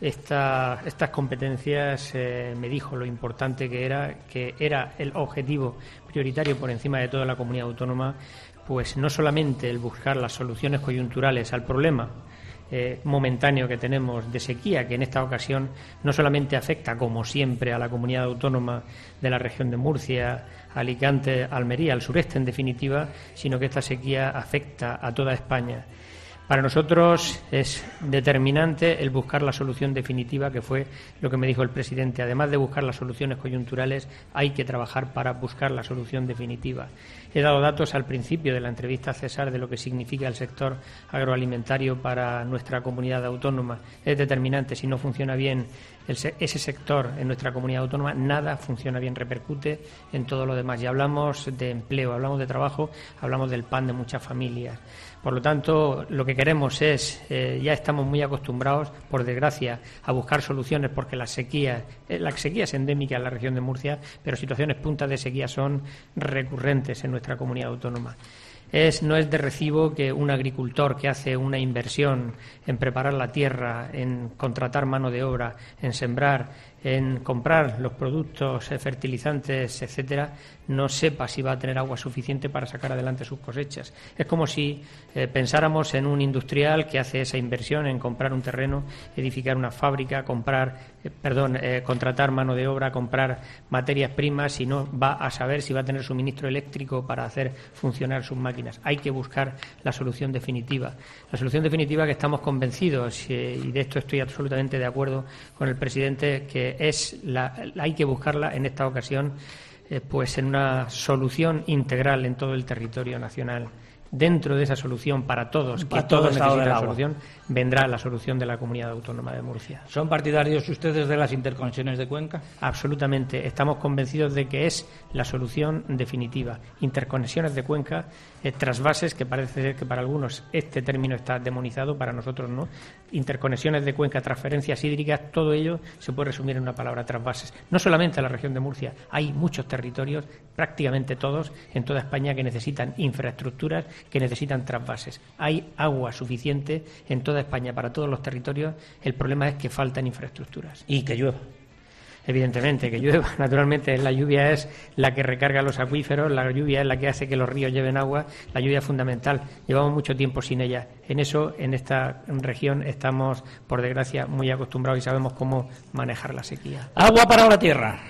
H: Esta, estas competencias, eh, me dijo lo importante que era, que era el objetivo prioritario por encima de toda la comunidad autónoma, pues no solamente el buscar las soluciones coyunturales al problema eh, momentáneo que tenemos de sequía, que en esta ocasión no solamente afecta, como siempre, a la comunidad autónoma de la región de Murcia, Alicante, Almería, al sureste en definitiva, sino que esta sequía afecta a toda España. Para nosotros es determinante el buscar la solución definitiva, que fue lo que me dijo el presidente. Además de buscar las soluciones coyunturales, hay que trabajar para buscar la solución definitiva. He dado datos al principio de la entrevista a César de lo que significa el sector agroalimentario para nuestra comunidad autónoma. Es determinante. Si no funciona bien el se- ese sector en nuestra comunidad autónoma, nada funciona bien, repercute en todo lo demás. Y hablamos de empleo, hablamos de trabajo, hablamos del pan de muchas familias. Por lo tanto, lo que queremos es, eh, ya estamos muy acostumbrados, por desgracia, a buscar soluciones, porque la sequía, eh, la sequía es endémica en la región de Murcia, pero situaciones puntas de sequía son recurrentes en nuestra comunidad autónoma. Es, no es de recibo que un agricultor que hace una inversión en preparar la tierra, en contratar mano de obra, en sembrar, en comprar los productos eh, fertilizantes, etcétera, no sepa si va a tener agua suficiente para sacar adelante sus cosechas. Es como si eh, pensáramos en un industrial que hace esa inversión en comprar un terreno, edificar una fábrica, comprar, eh, perdón, eh, contratar mano de obra, comprar materias primas, y no va a saber si va a tener suministro eléctrico para hacer funcionar sus máquinas. Hay que buscar la solución definitiva. La solución definitiva que estamos convencidos, eh, y de esto estoy absolutamente de acuerdo con el presidente, que es la, hay que buscarla en esta ocasión eh, pues en una solución integral en todo el territorio nacional. Dentro de esa solución para todos, que
A: Para todos
H: todos
A: ahora
H: necesitan
A: el agua.
H: solución, vendrá la solución de la Comunidad Autónoma de Murcia.
A: ¿Son partidarios ustedes de las interconexiones de cuenca?
H: Absolutamente. Estamos convencidos de que es la solución definitiva. Interconexiones de cuenca, eh, trasvases, que parece ser que para algunos este término está demonizado, para nosotros no. Interconexiones de cuenca, transferencias hídricas, todo ello se puede resumir en una palabra: trasvases. No solamente en la región de Murcia, hay muchos territorios, prácticamente todos, en toda España, que necesitan infraestructuras, que necesitan trasvases. Hay agua suficiente en toda España para todos los territorios. El problema es que faltan infraestructuras.
A: Y que llueva.
H: Evidentemente, que llueva. Naturalmente, la lluvia es la que recarga los acuíferos, la lluvia es la que hace que los ríos lleven agua, la lluvia es fundamental. Llevamos mucho tiempo sin ella. En eso, en esta región, estamos, por desgracia, muy acostumbrados y sabemos cómo manejar la sequía.
A: Agua para la tierra.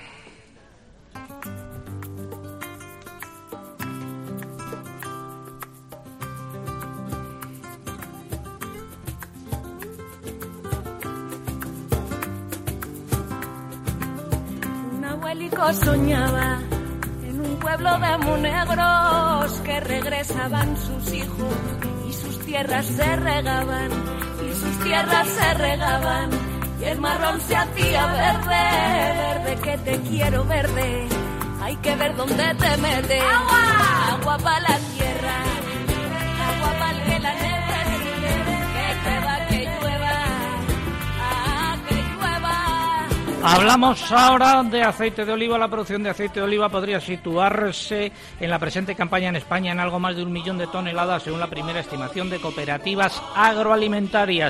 C: Un abuelico soñaba en un pueblo de monegros que regresaban sus hijos y sus tierras se regaban, y sus tierras se regaban, y el marrón se hacía verde, verde que te quiero verde, hay que ver dónde te metes. ¡Agua! Agua para la tierra, agua para el que la necesite, que llueva, que llueva, ah, que llueva.
A: Hablamos ahora de aceite de oliva. La producción de aceite de oliva podría situarse en la presente campaña en España en algo más de un millón de toneladas, según la primera estimación de cooperativas agroalimentarias.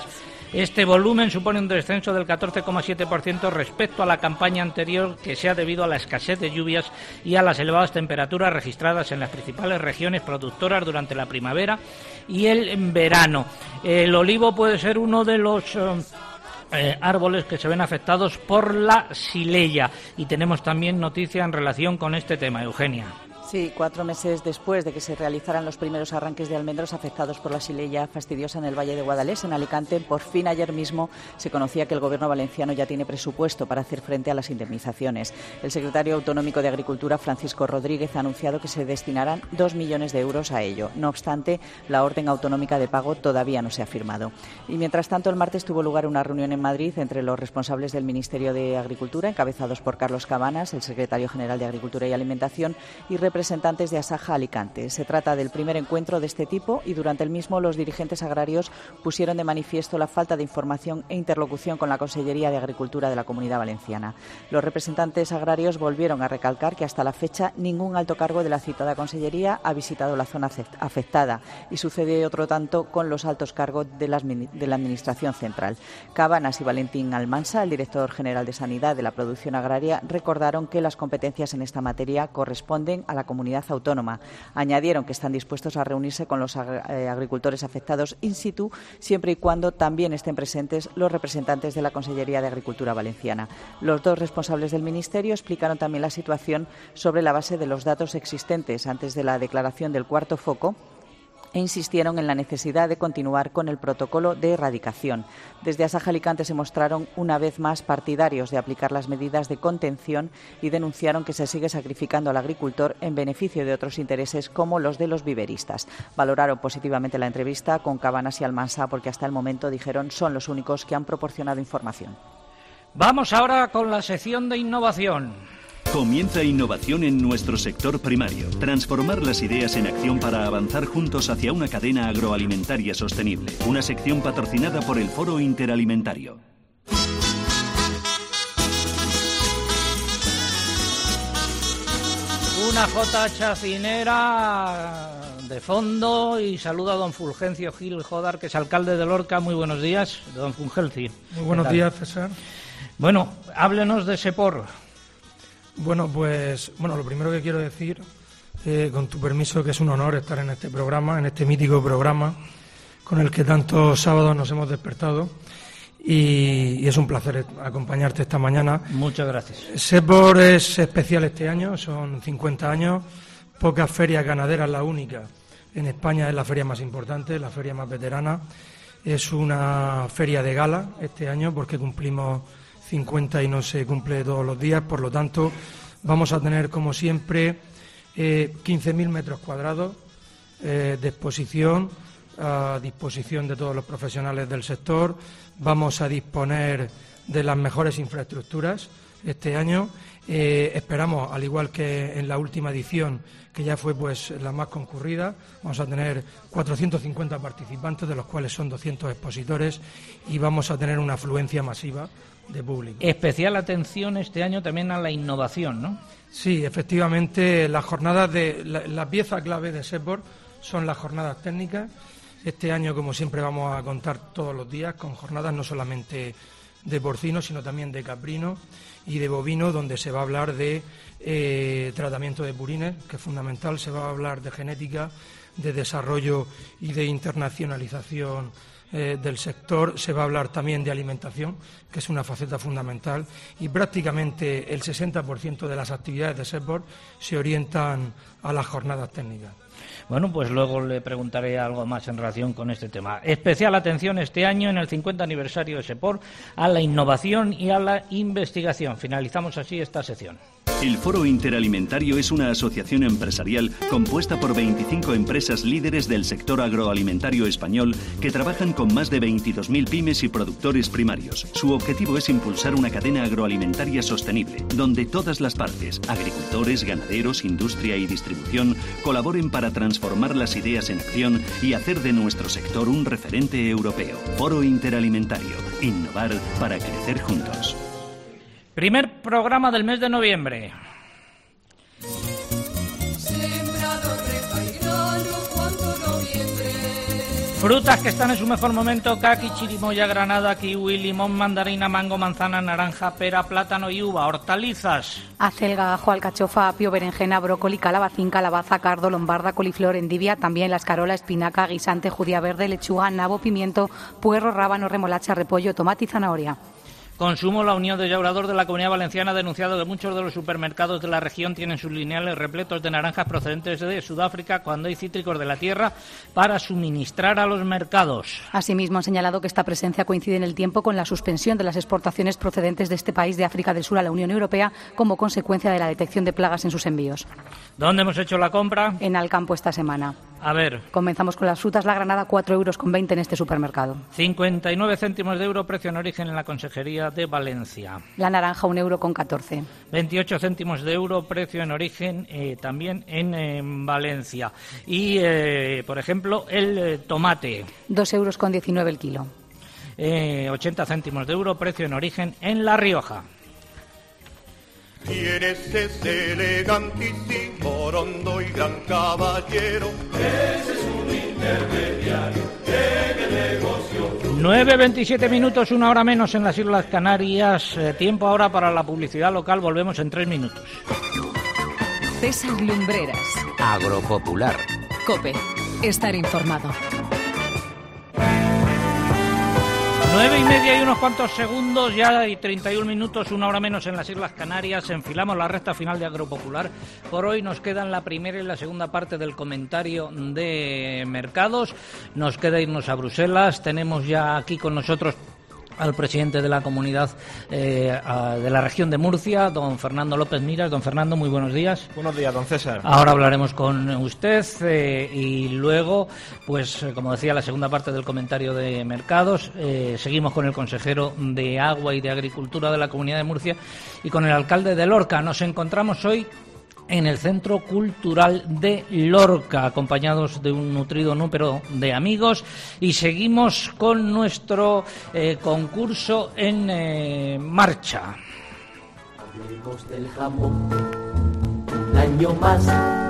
A: Este volumen supone un descenso del catorce coma siete por ciento respecto a la campaña anterior, que se ha debido a la escasez de lluvias y a las elevadas temperaturas registradas en las principales regiones productoras durante la primavera y el verano. El olivo puede ser uno de los eh, eh, árboles que se ven afectados por la xylella, y tenemos también noticia en relación con este tema, Eugenia.
G: Sí, cuatro meses después de que se realizaran los primeros arranques de almendros afectados por la xylella fastidiosa en el Valle de Guadalés, en Alicante, por fin ayer mismo se conocía que el Gobierno valenciano ya tiene presupuesto para hacer frente a las indemnizaciones. El secretario autonómico de Agricultura, Francisco Rodríguez, ha anunciado que se destinarán dos millones de euros a ello. No obstante, la orden autonómica de pago todavía no se ha firmado. Y mientras tanto, el martes tuvo lugar una reunión en Madrid entre los responsables del Ministerio de Agricultura, encabezados por Carlos Cabanas, el secretario general de Agricultura y Alimentación, y representantes de Asaja Alicante. Se trata del primer encuentro de este tipo y durante el mismo los dirigentes agrarios pusieron de manifiesto la falta de información e interlocución con la Consellería de Agricultura de la Comunidad Valenciana. Los representantes agrarios volvieron a recalcar que hasta la fecha ningún alto cargo de la citada Consellería ha visitado la zona afectada y sucede otro tanto con los altos cargos de la, de la Administración Central. Cabanas y Valentín Almansa, el director general de Sanidad de la Producción Agraria, recordaron que las competencias en esta materia corresponden a la comunidad autónoma. Añadieron que están dispuestos a reunirse con los agricultores afectados in situ, siempre y cuando también estén presentes los representantes de la Consellería de Agricultura Valenciana. Los dos responsables del Ministerio explicaron también la situación sobre la base de los datos existentes antes de la declaración del cuarto foco e insistieron en la necesidad de continuar con el protocolo de erradicación. Desde Asaja Alicante se mostraron una vez más partidarios de aplicar las medidas de contención y denunciaron que se sigue sacrificando al agricultor en beneficio de otros intereses como los de los viveristas. Valoraron positivamente la entrevista con Cabanas y Almansa porque hasta el momento, dijeron, son los únicos que han proporcionado información.
A: Vamos ahora con la sección de innovación.
D: Comienza innovación en nuestro sector primario. Transformar las ideas en acción para avanzar juntos hacia una cadena agroalimentaria sostenible. Una sección patrocinada por el Foro Interalimentario.
A: Una jota chacinera de fondo y saluda a don Fulgencio Gil Jodar, que es alcalde de Lorca. Muy buenos días, don Fulgencio.
J: Muy buenos días, César.
A: Bueno, háblenos de SEPOR.
J: Bueno, pues bueno, lo primero que quiero decir, eh, con tu permiso, que es un honor estar en este programa, en este mítico programa con el que tantos sábados nos hemos despertado y, y es un placer acompañarte esta mañana.
A: Muchas gracias.
J: SEPOR es especial este año, son cincuenta años, pocas ferias ganaderas, la única en España es la feria más importante, la feria más veterana. Es una feria de gala este año porque cumplimos cincuenta y no se cumple todos los días, por lo tanto vamos a tener como siempre eh, quince mil metros cuadrados eh, de exposición a disposición de todos los profesionales del sector. Vamos a disponer de las mejores infraestructuras este año. Eh, esperamos, al igual que en la última edición, que ya fue pues la más concurrida, vamos a tener cuatrocientos cincuenta participantes, de los cuales son doscientos expositores, y vamos a tener una afluencia masiva de público.
A: Especial atención este año también a la innovación, ¿no?
J: Sí, efectivamente, las jornadas de la, la pieza clave de SEPOR son las jornadas técnicas. Este año, como siempre, vamos a contar todos los días con jornadas no solamente de porcino, sino también de caprino y de bovino, donde se va a hablar de eh, tratamiento de purines, que es fundamental. Se va a hablar de genética, de desarrollo y de internacionalización Eh, del sector. Se va a hablar también de alimentación, que es una faceta fundamental, y prácticamente el sesenta por ciento de las actividades de SEPOR se orientan a las jornadas técnicas.
A: Bueno, pues luego le preguntaré algo más en relación con este tema. Especial atención este año, en el cincuenta aniversario de SEPOR, a la innovación y a la investigación. Finalizamos así esta sección.
D: El Foro Interalimentario es una asociación empresarial compuesta por veinticinco empresas líderes del sector agroalimentario español que trabajan con más de veintidós mil pymes y productores primarios. Su objetivo es impulsar una cadena agroalimentaria sostenible, donde todas las partes, agricultores, ganaderos, industria y distribución, colaboren para transformar las ideas en acción y hacer de nuestro sector un referente europeo. Foro Interalimentario. Innovar para crecer juntos.
A: Primer programa del mes de noviembre.
L: Sembrado repa y grano cuando noviembre
A: Frutas que están en su mejor momento: caqui, chirimoya, granada, kiwi, limón, mandarina, mango, manzana, naranja, pera, plátano y uva. Hortalizas:
B: acelga, ajo, alcachofa, apio, berenjena, brócoli, calabacín, calabaza, cardo, lombarda, coliflor, endivia, también la escarola, espinaca, guisante, judía verde, lechuga, nabo, pimiento, puerro, rábano, remolacha, repollo, tomate y zanahoria.
A: Consumo. La Unión de Llauradors de la Comunidad Valenciana ha denunciado que muchos de los supermercados de la región tienen sus lineales repletos de naranjas procedentes de Sudáfrica cuando hay cítricos de la tierra para suministrar a los mercados.
B: Asimismo, han señalado que esta presencia coincide en el tiempo con la suspensión de las exportaciones procedentes de este país de África del Sur a la Unión Europea como consecuencia de la detección de plagas en sus envíos.
A: ¿Dónde hemos hecho la compra?
B: En Alcampo esta semana.
A: A ver.
B: Comenzamos con las frutas. La granada, cuatro euros con veinte en este supermercado.
A: cincuenta y nueve céntimos de euro, precio en origen en la Consejería de Valencia.
B: La naranja, un euro con catorce.
A: veintiocho céntimos de euro, precio en origen eh, también en, en Valencia. Y, eh, por ejemplo, el eh, tomate.
B: Dos euros con diecinueve el kilo.
A: Eh, ochenta céntimos de euro, precio en origen en La Rioja.
F: Tienes ese elegantísimo, rondo y gran caballero. Ese es un intermediario en el negocio.
A: nueve veintisiete minutos, una hora menos en las Islas Canarias. Eh, tiempo ahora para la publicidad local. Volvemos en tres minutos.
O: César Lumbreras.
U: Agropopular.
O: COPE. Estar informado.
A: Nueve y media y unos cuantos segundos, ya y treinta y un minutos, una hora menos en las Islas Canarias. Enfilamos la recta final de Agropopular. Por hoy nos quedan la primera y la segunda parte del comentario de mercados. Nos queda irnos a Bruselas. Tenemos ya aquí con nosotros al presidente de la comunidad eh, a, de la región de Murcia, don Fernando López Miras. Don Fernando, muy buenos días.
E: Buenos días, don César.
A: Ahora hablaremos con usted eh, y luego, pues como decía, la segunda parte del comentario de mercados. Eh, seguimos con el consejero de Agua y de Agricultura de la Comunidad de Murcia y con el alcalde de Lorca. Nos encontramos hoy en el Centro Cultural de Lorca, acompañados de un nutrido número de amigos, y seguimos con nuestro eh, concurso en eh, marcha.
K: Hablemos del jamón, un año más.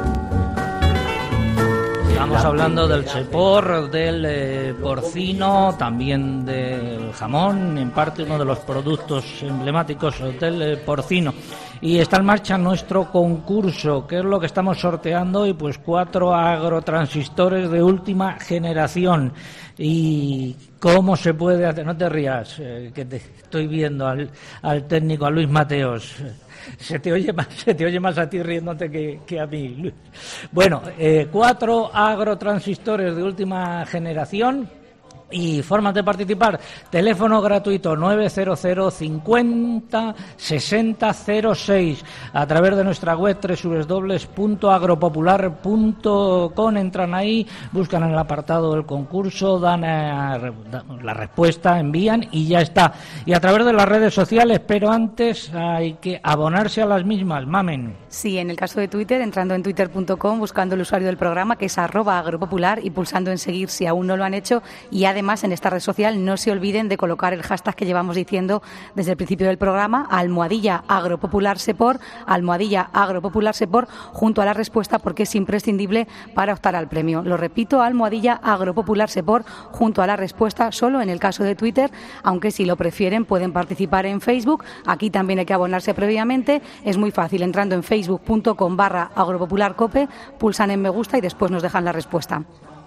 A: Estamos hablando del chepor, del eh, porcino, también del jamón, en parte uno de los productos emblemáticos del eh, porcino. Y está en marcha nuestro concurso, que es lo que estamos sorteando hoy, pues cuatro agrotransistores de última generación. ¿Y cómo se puede hacer? No te rías, eh, que te estoy viendo al, al técnico, a Luis Mateos. Se te oye más, se te oye más a ti riéndote que, que a mí, Luis. Bueno, eh, cuatro agrotransistores de última generación. Y formas de participar: teléfono gratuito nueve cero cero cincuenta sesenta cero seis, a través de nuestra web doble u doble u doble u punto agropopular punto com. Entran ahí, buscan en el apartado del concurso, dan a, la respuesta, envían y ya está. Y a través de las redes sociales, pero antes hay que abonarse a las mismas. Mamen.
B: Sí, en el caso de Twitter, entrando en twitter punto com, buscando el usuario del programa, que es arroba agropopular, y pulsando en seguir si aún no lo han hecho. Y además, en esta red social no se olviden de colocar el hashtag que llevamos diciendo desde el principio del programa, almohadilla agropopular sepor, almohadilla agropopular sepor, junto a la respuesta, porque es imprescindible para optar al premio. Lo repito, almohadilla agropopular sepor, junto a la respuesta, solo en el caso de Twitter, aunque si lo prefieren pueden participar en Facebook. Aquí también hay que abonarse previamente. Es muy fácil, entrando en facebook punto com barra agropopularcope, pulsan en me gusta y después nos dejan la respuesta.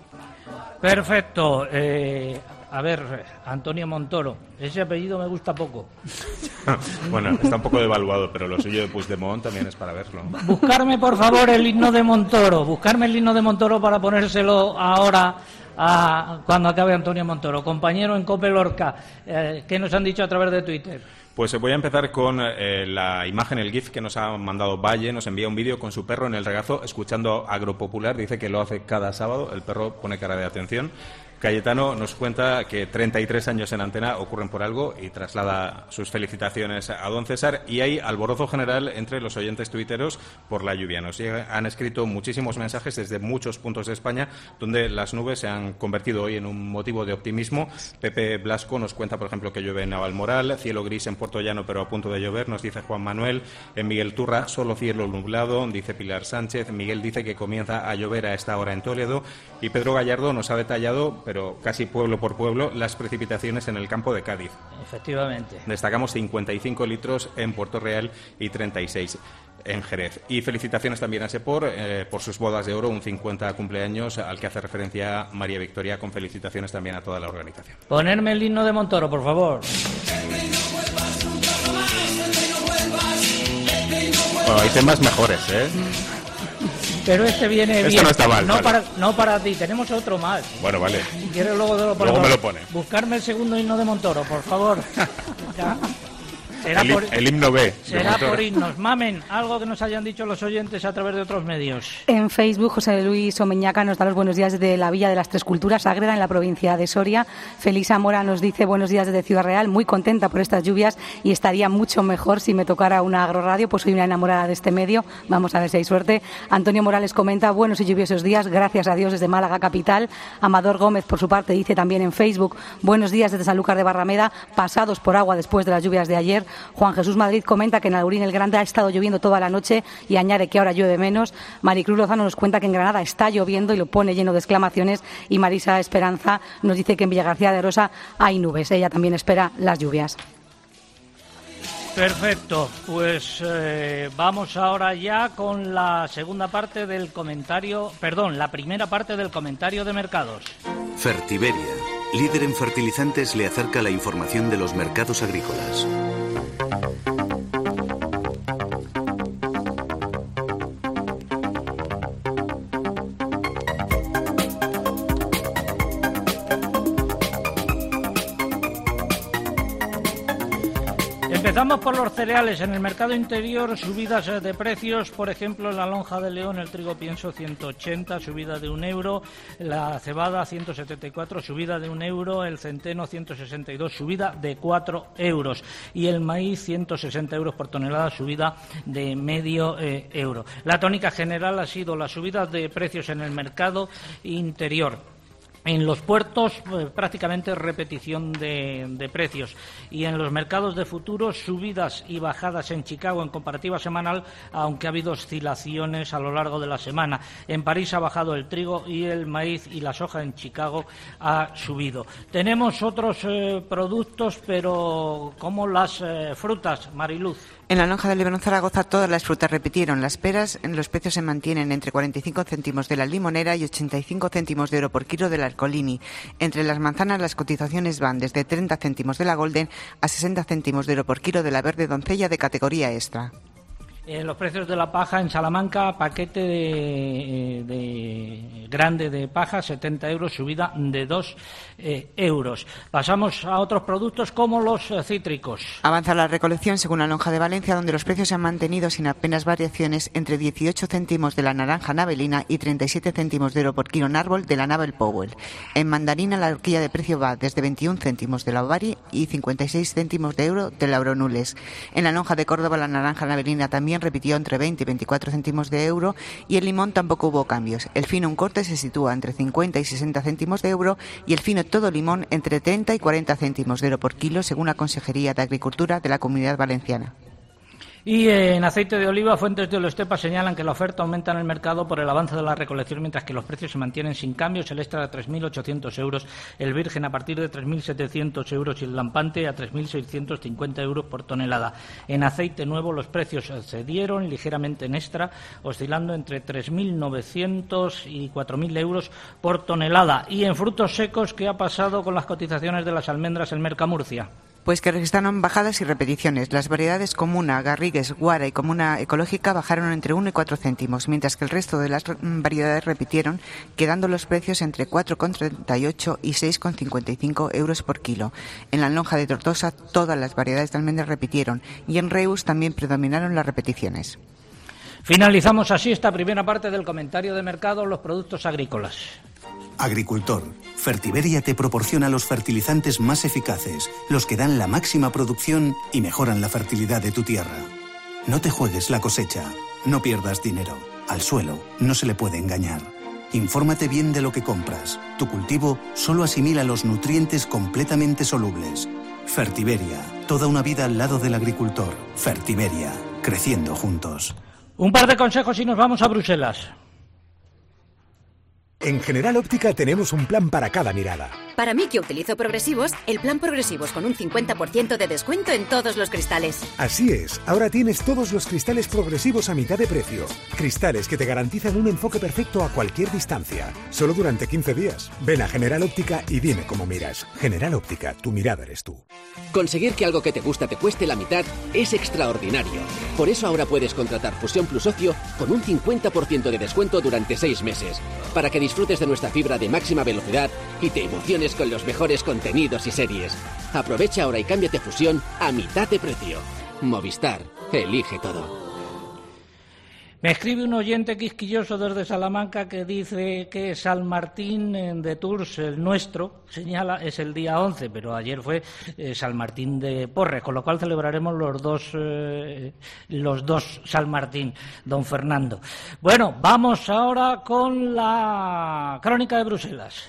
A: Perfecto. Eh, a ver, Antonio Montoro, ese apellido me gusta poco.
P: Bueno, está un poco devaluado, pero lo suyo de Puigdemont también es para verlo.
A: Buscarme, por favor, el himno de Montoro. Buscarme el himno de Montoro para ponérselo ahora a, cuando acabe Antonio Montoro. Compañero en COPE Lorca, eh, ¿qué nos han dicho a través de Twitter?
P: Pues voy a empezar con eh, la imagen, el GIF que nos ha mandado Valle. Nos envía un vídeo con su perro en el regazo escuchando Agropopular. Dice que lo hace cada sábado. El perro pone cara de atención. Cayetano nos cuenta que treinta y tres años en antena ocurren por algo y traslada sus felicitaciones a don César. Y hay alborozo general entre los oyentes tuiteros por la lluvia. Nos han escrito muchísimos mensajes desde muchos puntos de España donde las nubes se han convertido hoy en un motivo de optimismo. Pepe Blasco nos cuenta, por ejemplo, que llueve en Navalmoral, cielo gris en Puerto Llano pero a punto de llover, nos dice Juan Manuel. En Miguel Turra, solo cielo nublado, dice Pilar Sánchez. Miguel dice que comienza a llover a esta hora en Toledo. Y Pedro Gallardo nos ha detallado pero casi pueblo por pueblo, las precipitaciones en el campo de Cádiz.
A: Efectivamente.
P: Destacamos cincuenta y cinco litros en Puerto Real y treinta y seis en Jerez. Y felicitaciones también a Sepor eh, por sus bodas de oro, un cincuenta cumpleaños al que hace referencia María Victoria, con felicitaciones también a toda la organización.
A: Ponerme el himno de Montoro, por favor.
P: Bueno, hay temas mejores, ¿eh?
A: Pero este viene
P: Esto
A: bien.
P: no está mal,
A: No,
P: vale.
A: para, no para ti, tenemos otro más.
P: Bueno, vale.
A: Si quieres luego te lo ponemos.
P: Luego me lo pone.
A: Buscarme el segundo himno de Montoro, por favor. Ya. Será
P: El,
A: por,
P: el himno B.
A: será por himnos. Mamen, algo que nos hayan dicho los oyentes a través de otros medios.
B: En Facebook, José Luis Omeñaca nos da los buenos días desde la Villa de las Tres Culturas, Ágreda, en la provincia de Soria. Felisa Mora nos dice buenos días desde Ciudad Real, muy contenta por estas lluvias y estaría mucho mejor si me tocara una agroradio, pues soy una enamorada de este medio. Vamos a ver si hay suerte. Antonio Morales comenta buenos y lluviosos días, gracias a Dios, desde Málaga capital. Amador Gómez, por su parte, dice también en Facebook buenos días desde Sanlúcar de Barrameda, pasados por agua después de las lluvias de ayer. Juan Jesús Madrid comenta que en Alburín el Grande ha estado lloviendo toda la noche y añade que ahora llueve menos. Maricruz Lozano nos cuenta que en Granada está lloviendo y lo pone lleno de exclamaciones. Y Marisa Esperanza nos dice que en Villagarcía de Rosa hay nubes. Ella también espera las lluvias.
A: Perfecto, pues eh, vamos ahora ya con la segunda parte del comentario, perdón, la primera parte del comentario de mercados.
E: Fertiberia, líder en fertilizantes, le acerca la información de los mercados agrícolas.
A: Empezamos por los cereales. En el mercado interior, subidas de precios. Por ejemplo, en la lonja de León, el trigo pienso ciento ochenta, subida de un euro. La cebada ciento setenta y cuatro, subida de un euro. El centeno ciento sesenta y dos, subida de cuatro euros. Y el maíz ciento sesenta euros por tonelada, subida de medio eh, euro. La tónica general ha sido la subida de precios en el mercado interior. En los puertos, pues, prácticamente repetición de, de precios. Y en los mercados de futuros, subidas y bajadas en Chicago en comparativa semanal, aunque ha habido oscilaciones a lo largo de la semana. En París ha bajado el trigo y el maíz, y la soja en Chicago ha subido. Tenemos otros eh, productos, pero como las eh, frutas, Mariluz.
M: En la lonja de Lebrón Zaragoza todas las frutas repitieron. Las peras, en los precios se mantienen entre cuarenta y cinco céntimos de la limonera y ochenta y cinco céntimos de euro por kilo de la Ercolini. Entre las manzanas las cotizaciones van desde treinta céntimos de la Golden a sesenta céntimos de euro por kilo de la verde doncella de categoría extra.
A: En los precios de la paja en Salamanca, paquete de, de grande de paja, setenta euros, subida de dos eh, euros. Pasamos a otros productos como los eh, cítricos.
M: Avanza la recolección según la lonja de Valencia, donde los precios se han mantenido sin apenas variaciones entre dieciocho céntimos de la naranja navelina y treinta y siete céntimos de euro por kilo en árbol de la Navel Powell. En mandarina la horquilla de precio va desde veintiún céntimos de la Ovari y cincuenta y seis céntimos de euro de la Euronules. En la lonja de Córdoba la naranja navelina también repitió entre veinte y veinticuatro céntimos de euro y el limón tampoco hubo cambios. El fino un corte se sitúa entre cincuenta y sesenta céntimos de euro y el fino todo limón entre treinta y cuarenta céntimos de euro por kilo, según la Consejería de Agricultura de la Comunidad Valenciana.
A: Y en aceite de oliva, fuentes de Oloestepa señalan que la oferta aumenta en el mercado por el avance de la recolección, mientras que los precios se mantienen sin cambios. El extra a tres mil ochocientos euros, el virgen a partir de tres mil setecientos euros y el lampante a tres mil seiscientos cincuenta euros por tonelada. En aceite nuevo los precios cedieron ligeramente en extra, oscilando entre tres mil novecientos y cuatro mil euros por tonelada. Y en frutos secos, ¿qué ha pasado con las cotizaciones de las almendras en Mercamurcia?
M: Pues que registraron bajadas y repeticiones. Las variedades Comuna, Garrigues, Guara y Comuna Ecológica bajaron entre uno y cuatro céntimos, mientras que el resto de las variedades repitieron, quedando los precios entre cuatro con treinta y ocho y seis con cincuenta y cinco euros por kilo. En la lonja de Tortosa todas las variedades de almendras repitieron y en Reus también predominaron las repeticiones.
A: Finalizamos así esta primera parte del comentario de mercado, los productos agrícolas.
R: Agricultor, Fertiberia te proporciona los fertilizantes más eficaces, los que dan la máxima producción y mejoran la fertilidad de tu tierra. No te juegues la cosecha, no pierdas dinero. Al suelo no se le puede engañar. Infórmate bien de lo que compras. Tu cultivo solo asimila los nutrientes completamente solubles. Fertiberia, toda una vida al lado del agricultor. Fertiberia, creciendo juntos.
A: Un par de consejos y nos vamos a Bruselas.
I: En General Óptica tenemos un plan para cada mirada.
N: Para mí, que utilizo progresivos, el plan progresivos con un cincuenta por ciento de descuento en todos los cristales.
I: Así es, ahora tienes todos los cristales progresivos a mitad de precio. Cristales que te garantizan un enfoque perfecto a cualquier distancia. Solo durante quince días. Ven a General Óptica y dime cómo miras. General Óptica, tu mirada eres tú.
W: Conseguir que algo que te gusta te cueste la mitad es extraordinario. Por eso ahora puedes contratar Fusión Plus Ocio con un cincuenta por ciento de descuento durante seis meses. Para que disfrutes de nuestra fibra de máxima velocidad y te emociones con los mejores contenidos y series. Aprovecha ahora y cámbiate Fusión a mitad de precio. Movistar, elige todo.
A: Me escribe un oyente quisquilloso desde Salamanca que dice que San Martín de Tours, el nuestro, señala, es el día once, pero ayer fue eh, San Martín de Porres, con lo cual celebraremos los dos, eh, los dos San Martín, don Fernando. Bueno, vamos ahora con la crónica de Bruselas.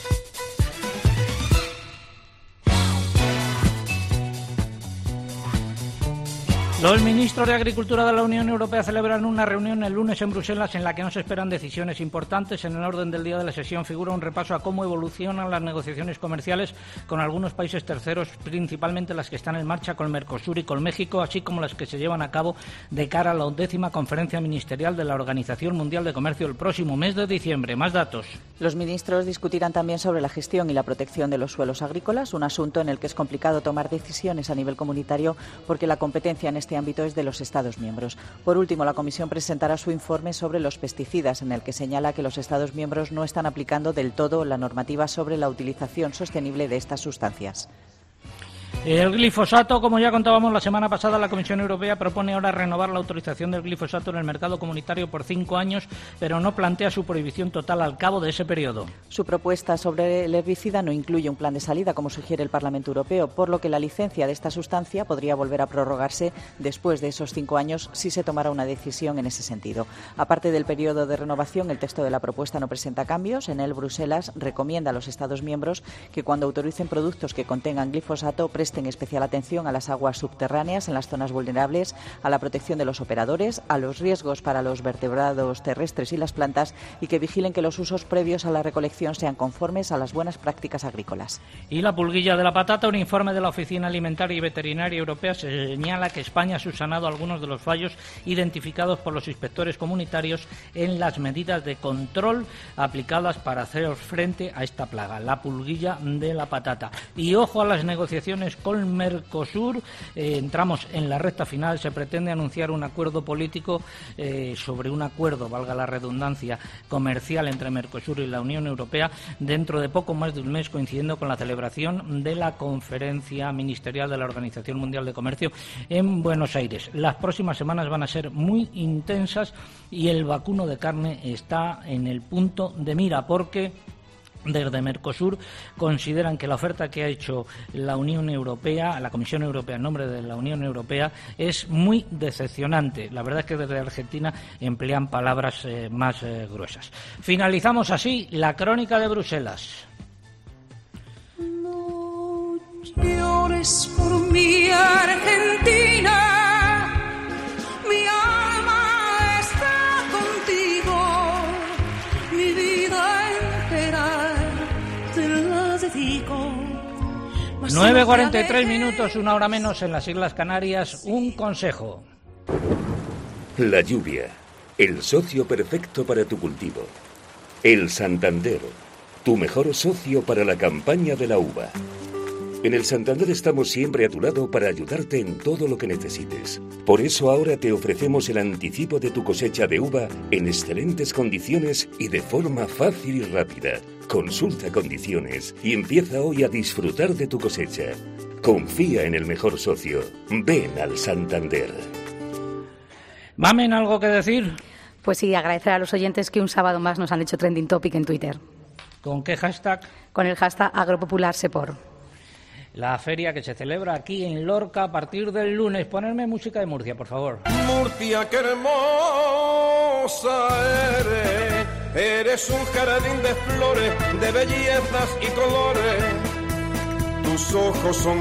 A: Los ministros de Agricultura de la Unión Europea celebran una reunión el lunes en Bruselas en la que no se esperan decisiones importantes. En el orden del día de la sesión figura un repaso a cómo evolucionan las negociaciones comerciales con algunos países terceros, principalmente las que están en marcha con Mercosur y con México, así como las que se llevan a cabo de cara a la undécima conferencia ministerial de la Organización Mundial de Comercio el próximo mes de diciembre. Más datos.
G: Los ministros discutirán también sobre la gestión y la protección de los suelos agrícolas, un asunto en el que es complicado tomar decisiones a nivel comunitario porque la competencia en este ámbito es de los Estados miembros. Por último, la Comisión presentará su informe sobre los pesticidas, en el que señala que los Estados miembros no están aplicando del todo la normativa sobre la utilización sostenible de estas sustancias.
A: El glifosato, como ya contábamos la semana pasada, la Comisión Europea propone ahora renovar la autorización del glifosato en el mercado comunitario por cinco años, pero no plantea su prohibición total al cabo de ese periodo.
G: Su propuesta sobre el herbicida no incluye un plan de salida, como sugiere el Parlamento Europeo, por lo que la licencia de esta sustancia podría volver a prorrogarse después de esos cinco años si se tomara una decisión en ese sentido. Aparte del periodo de renovación, el texto de la propuesta no presenta cambios. En él, Bruselas recomienda a los Estados miembros que cuando autoricen productos que contengan glifosato presten especial atención a las aguas subterráneas en las zonas vulnerables, a la protección de los operadores, a los riesgos para los vertebrados terrestres y las plantas, y que vigilen que los usos previos a la recolección sean conformes a las buenas prácticas agrícolas.
A: Y la pulguilla de la patata, un informe de la Oficina Alimentaria y Veterinaria Europea señala que España ha subsanado algunos de los fallos identificados por los inspectores comunitarios en las medidas de control aplicadas para hacer frente a esta plaga, la pulguilla de la patata. Y ojo a las negociaciones con Mercosur, eh, entramos en la recta final. Se pretende anunciar un acuerdo político eh, sobre un acuerdo, valga la redundancia, comercial entre Mercosur y la Unión Europea dentro de poco más de un mes, coincidiendo con la celebración de la conferencia ministerial de la Organización Mundial de Comercio en Buenos Aires. Las próximas semanas van a ser muy intensas y el vacuno de carne está en el punto de mira, porque desde Mercosur consideran que la oferta que ha hecho la Unión Europea, la Comisión Europea en nombre de la Unión Europea, es muy decepcionante. La verdad es que desde Argentina emplean palabras eh, más eh, gruesas. Finalizamos así la crónica de Bruselas.
L: No llores por mi Argentina, mi alma está contigo, mi vida entera te la dedico.
A: nueve cuarenta y tres minutos, una hora menos en las Islas Canarias. Un consejo.
X: La lluvia, el socio perfecto para tu cultivo. El Santander, tu mejor socio para la campaña de la uva. En el Santander estamos siempre a tu lado para ayudarte en todo lo que necesites. Por eso ahora te ofrecemos el anticipo de tu cosecha de uva en excelentes condiciones y de forma fácil y rápida. Consulta condiciones y empieza hoy a disfrutar de tu cosecha. Confía en el mejor socio. Ven al Santander.
A: ¿Mamen, algo que decir?
B: Pues sí, agradecer a los oyentes que un sábado más nos han hecho trending topic en Twitter.
A: ¿Con qué hashtag?
B: Con el hashtag AgropopularSepor.
A: La feria que se celebra aquí en Lorca a partir del lunes. Ponerme música de Murcia, por favor.
F: Murcia, qué hermosa eres. Eres un jardín de flores, de bellezas y colores. Tus ojos son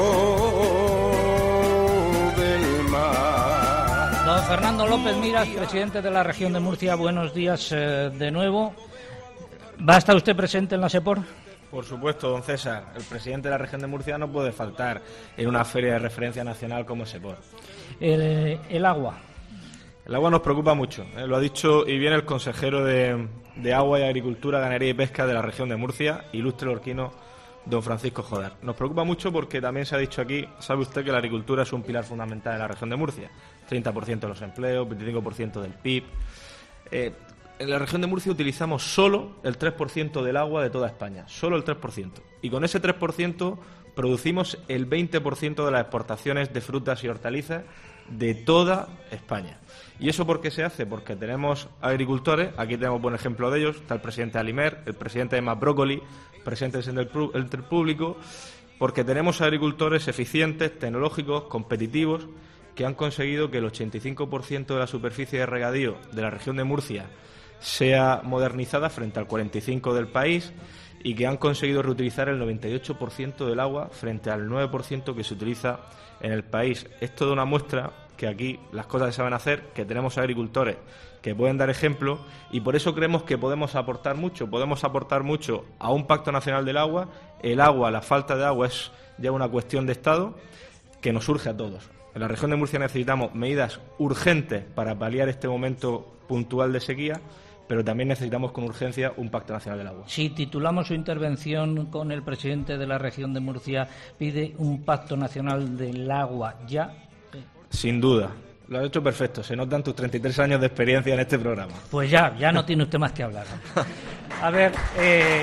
F: como del mar.
A: Don Fernando López Miras, presidente de la región de Murcia, buenos días eh, de nuevo. ¿Va a estar usted presente en la SEPOR?
Q: Por supuesto, don César. El presidente de la región de Murcia no puede faltar en una feria de referencia nacional como SEPOR.
A: El, el agua.
Q: El agua nos preocupa mucho, ¿eh? Lo ha dicho y bien el consejero de, de Agua y Agricultura, Ganadería y Pesca de la región de Murcia, ilustre lorquino, don Francisco Jodar. Nos preocupa mucho porque también se ha dicho aquí, sabe usted que la agricultura es un pilar fundamental de la región de Murcia. treinta por ciento de los empleos, veinticinco por ciento del P I B. Eh, en la región de Murcia utilizamos solo el tres por ciento del agua de toda España, solo el tres por ciento. Y con ese tres por ciento producimos el veinte por ciento de las exportaciones de frutas y hortalizas de toda España. ¿Y eso por qué se hace? Porque tenemos agricultores, aquí tenemos buen ejemplo de ellos, está el presidente de Alimer, el presidente de Más Brócoli, presentes en el público, porque tenemos agricultores eficientes, tecnológicos, competitivos, que han conseguido que el ochenta y cinco por ciento de la superficie de regadío de la región de Murcia sea modernizada frente al cuarenta y cinco por ciento del país y que han conseguido reutilizar el noventa y ocho por ciento del agua frente al nueve por ciento que se utiliza en el país. Esto da una muestra que aquí las cosas se saben hacer, que tenemos agricultores que pueden dar ejemplo y por eso creemos que podemos aportar mucho, podemos aportar mucho a un Pacto Nacional del Agua. El agua, la falta de agua es ya una cuestión de Estado que nos urge a todos. En la región de Murcia necesitamos medidas urgentes para paliar este momento puntual de sequía, pero también necesitamos con urgencia un Pacto Nacional del Agua.
A: Si titulamos su intervención con el presidente de la región de Murcia, pide un Pacto Nacional del Agua ya.
Q: Sin duda. Lo has hecho perfecto. Se notan tus treinta y tres años de experiencia en este programa.
A: Pues ya, ya no tiene usted más que hablar. A ver, eh,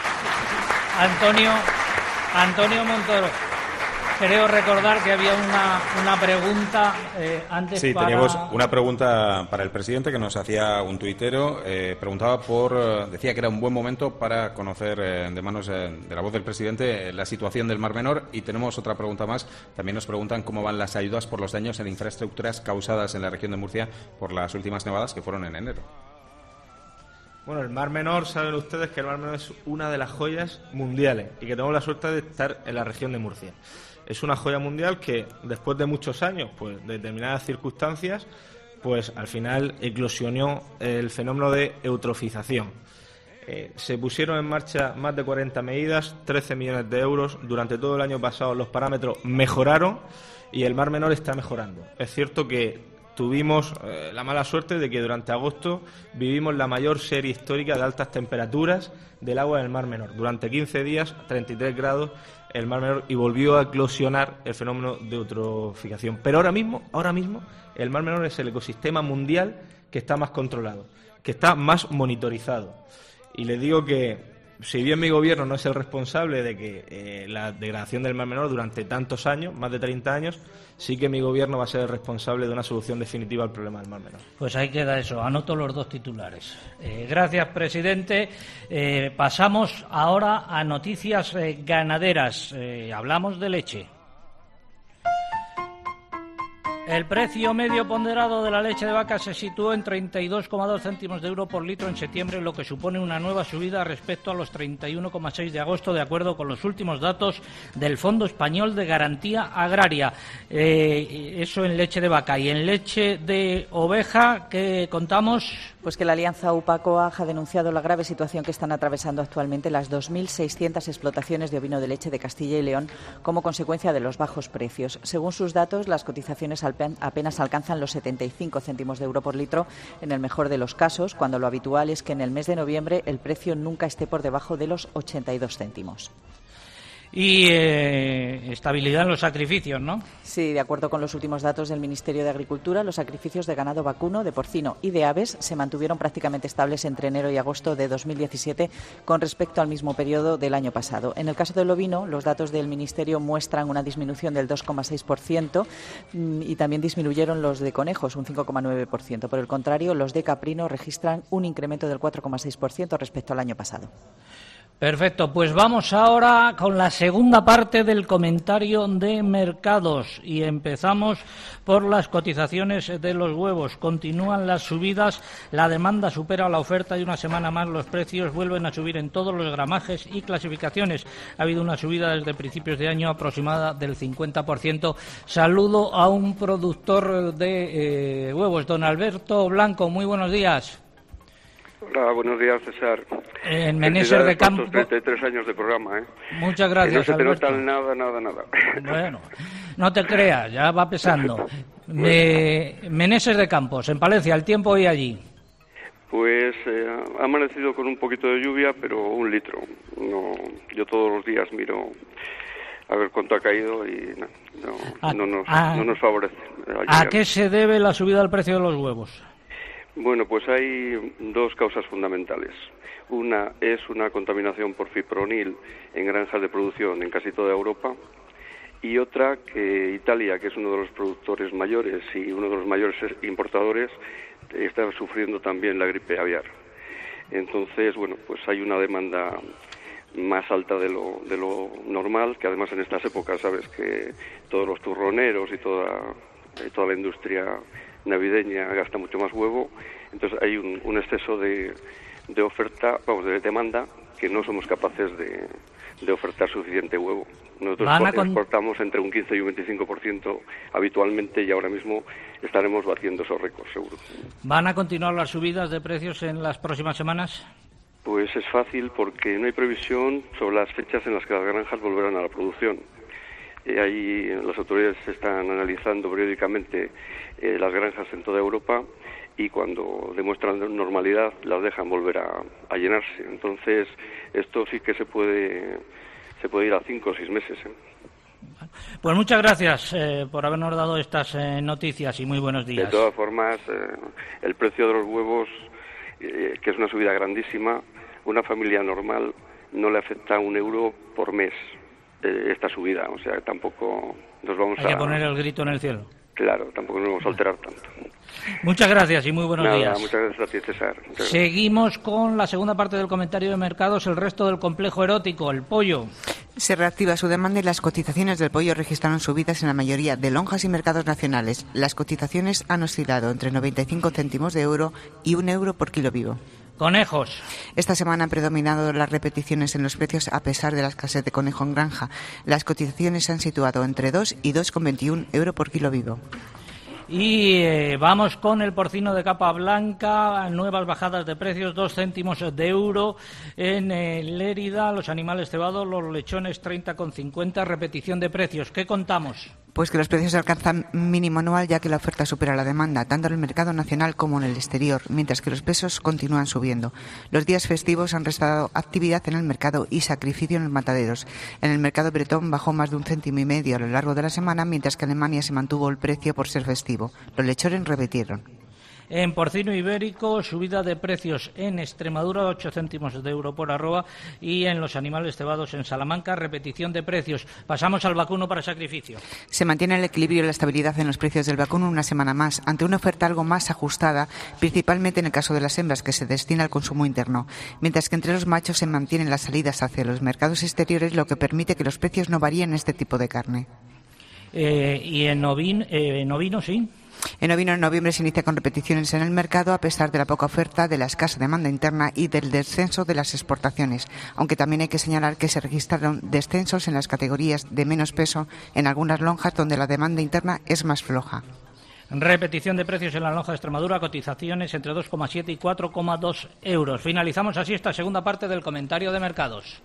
A: Antonio, Antonio Montoro. Creo recordar que había una, una pregunta eh, antes
P: sí,
A: para...
P: teníamos una pregunta para el presidente que nos hacía un tuitero. Eh, preguntaba por... Decía que era un buen momento para conocer eh, de manos eh, de la voz del presidente eh, la situación del Mar Menor. Y tenemos otra pregunta más. También nos preguntan cómo van las ayudas por los daños en infraestructuras causadas en la región de Murcia por las últimas nevadas que fueron en enero.
Q: Bueno, el Mar Menor, saben ustedes que el Mar Menor es una de las joyas mundiales y que tenemos la suerte de estar en la región de Murcia. Es una joya mundial que, después de muchos años, pues de determinadas circunstancias, pues al final eclosionó el fenómeno de eutrofización. Eh, se pusieron en marcha más de cuarenta medidas, trece millones de euros. Durante todo el año pasado los parámetros mejoraron y el Mar Menor está mejorando. Es cierto que tuvimos eh, la mala suerte de que durante agosto vivimos la mayor serie histórica de altas temperaturas del agua en el Mar Menor. Durante quince días, treinta y tres grados el Mar Menor y volvió a eclosionar el fenómeno de eutrofización. Pero ahora mismo, ahora mismo, el Mar Menor es el ecosistema mundial que está más controlado, que está más monitorizado. Y les digo que, si bien mi gobierno no es el responsable de que eh, la degradación del Mar Menor durante tantos años, más de treinta años, sí que mi gobierno va a ser el responsable de una solución definitiva al problema del Mar Menor.
A: Pues ahí queda eso, anoto los dos titulares. Eh, gracias, presidente. Eh, pasamos ahora a noticias eh, ganaderas. Eh, hablamos de leche. El precio medio ponderado de la leche de vaca se situó en treinta y dos coma dos céntimos de euro por litro en septiembre, lo que supone una nueva subida respecto a los treinta y uno coma seis de agosto, de acuerdo con los últimos datos del Fondo Español de Garantía Agraria. Eh, eso en leche de vaca. Y en leche de oveja, ¿qué contamos?
G: Pues que la alianza U P A C O A G ha denunciado la grave situación que están atravesando actualmente las dos mil seiscientas explotaciones de ovino de leche de Castilla y León como consecuencia de los bajos precios. Según sus datos, las cotizaciones apenas alcanzan los setenta y cinco céntimos de euro por litro en el mejor de los casos, cuando lo habitual es que en el mes de noviembre el precio nunca esté por debajo de los ochenta y dos céntimos.
A: Y eh, estabilidad en los sacrificios, ¿no?
G: Sí, de acuerdo con los últimos datos del Ministerio de Agricultura, los sacrificios de ganado vacuno, de porcino y de aves se mantuvieron prácticamente estables entre enero y agosto de dos mil diecisiete con respecto al mismo periodo del año pasado. En el caso del ovino, los datos del Ministerio muestran una disminución del dos coma seis por ciento y también disminuyeron los de conejos, un cinco coma nueve por ciento. Por el contrario, los de caprino registran un incremento del cuatro coma seis por ciento respecto al año pasado.
A: Perfecto, pues vamos ahora con la segunda parte del comentario de mercados y empezamos por las cotizaciones de los huevos. Continúan las subidas, la demanda supera la oferta y una semana más los precios vuelven a subir en todos los gramajes y clasificaciones. Ha habido una subida desde principios de año aproximada del cincuenta por ciento. Saludo a un productor de eh, huevos, don Alberto Blanco, muy buenos días.
H: Hola, buenos días, César.
A: En Meneses de Campos.
H: treinta y tres años de programa, ¿eh?
A: Muchas gracias,
H: no se te
A: Alberto.
H: nota nada, nada, nada.
A: Bueno, no te creas, ya va pesando. Me... Meneses de Campos, en Palencia, el tiempo hoy allí.
H: Pues eh, ha amanecido con un poquito de lluvia, pero un litro. No, yo todos los días miro a ver cuánto ha caído y no, no,
A: a,
H: no, nos,
A: a,
H: no nos favorece.
A: ¿A qué se debe la subida del precio de los huevos?
H: Bueno, pues hay dos causas fundamentales. Una es una contaminación por fipronil en granjas de producción en casi toda Europa, y otra que Italia, que es uno de los productores mayores y uno de los mayores importadores, está sufriendo también la gripe aviar. Entonces, bueno, pues hay una demanda más alta de lo, de lo normal, que además en estas épocas, sabes que todos los turroneros y toda, y toda la industria navideña gasta mucho más huevo, entonces hay un, un exceso de, de oferta, vamos, de demanda, que no somos capaces de, de ofertar suficiente huevo. Nosotros exportamos con... entre un quince y un veinticinco por ciento habitualmente, y ahora mismo estaremos batiendo esos récords, seguro.
A: ¿Van a continuar las subidas de precios en las próximas semanas?
H: Pues es fácil, porque no hay previsión sobre las fechas en las que las granjas volverán a la producción. Eh, ahí las autoridades están analizando periódicamente eh, las granjas en toda Europa, y cuando demuestran normalidad las dejan volver a, a llenarse. Entonces esto sí que se puede se puede ir a cinco o seis meses. ¿eh?
A: Pues muchas gracias eh, por habernos dado estas eh, noticias y muy buenos días.
H: De todas formas, eh, el precio de los huevos, eh, que es una subida grandísima, una familia normal no le afecta un euro por mes eh, esta subida. O sea, tampoco nos vamos
A: Hay
H: a...
A: Hay que poner el grito en el cielo.
H: Claro, tampoco nos vamos a alterar tanto.
A: Muchas gracias y muy buenos
H: Nada,
A: días.
H: Muchas gracias a ti, César.
A: Seguimos con la segunda parte del comentario de mercados, el resto del complejo erótico, el pollo.
M: Se reactiva su demanda y las cotizaciones del pollo registraron subidas en la mayoría de lonjas y mercados nacionales. Las cotizaciones han oscilado entre noventa y cinco céntimos de euro y un euro por kilo vivo.
A: Conejos.
M: Esta semana han predominado las repeticiones en los precios a pesar de la escasez de conejo en granja. Las cotizaciones se han situado entre dos y dos con veintiuno euros por kilo vivo.
A: Y eh, vamos con el porcino de capa blanca, nuevas bajadas de precios, dos céntimos de euro en eh, Lérida, los animales cebados, los lechones treinta con cincuenta, repetición de precios. ¿Qué contamos?
M: Pues que los precios alcanzan mínimo anual, ya que la oferta supera la demanda, tanto en el mercado nacional como en el exterior, mientras que los pesos continúan subiendo. Los días festivos han restado actividad en el mercado y sacrificio en los mataderos. En el mercado bretón bajó más de un céntimo y medio a lo largo de la semana, mientras que en Alemania se mantuvo el precio por ser festivo. Los lechones repitieron.
A: En porcino ibérico, subida de precios en Extremadura, ocho céntimos de euro por arroba, y en los animales cebados en Salamanca, repetición de precios. Pasamos al vacuno para sacrificio.
M: Se mantiene el equilibrio y la estabilidad en los precios del vacuno una semana más, ante una oferta algo más ajustada, principalmente en el caso de las hembras, que se destina al consumo interno, mientras que entre los machos se mantienen las salidas hacia los mercados exteriores, lo que permite que los precios no varíen en este tipo de carne.
A: Eh, y en ovino, eh, en ovino, sí.
M: En ovino, en noviembre se inicia con repeticiones en el mercado, a pesar de la poca oferta, de la escasa demanda interna y del descenso de las exportaciones, aunque también hay que señalar que se registraron descensos en las categorías de menos peso en algunas lonjas donde la demanda interna es más floja.
A: Repetición de precios en la lonja de Extremadura, cotizaciones entre dos coma siete y cuatro coma dos euros. Finalizamos así esta segunda parte del comentario de mercados.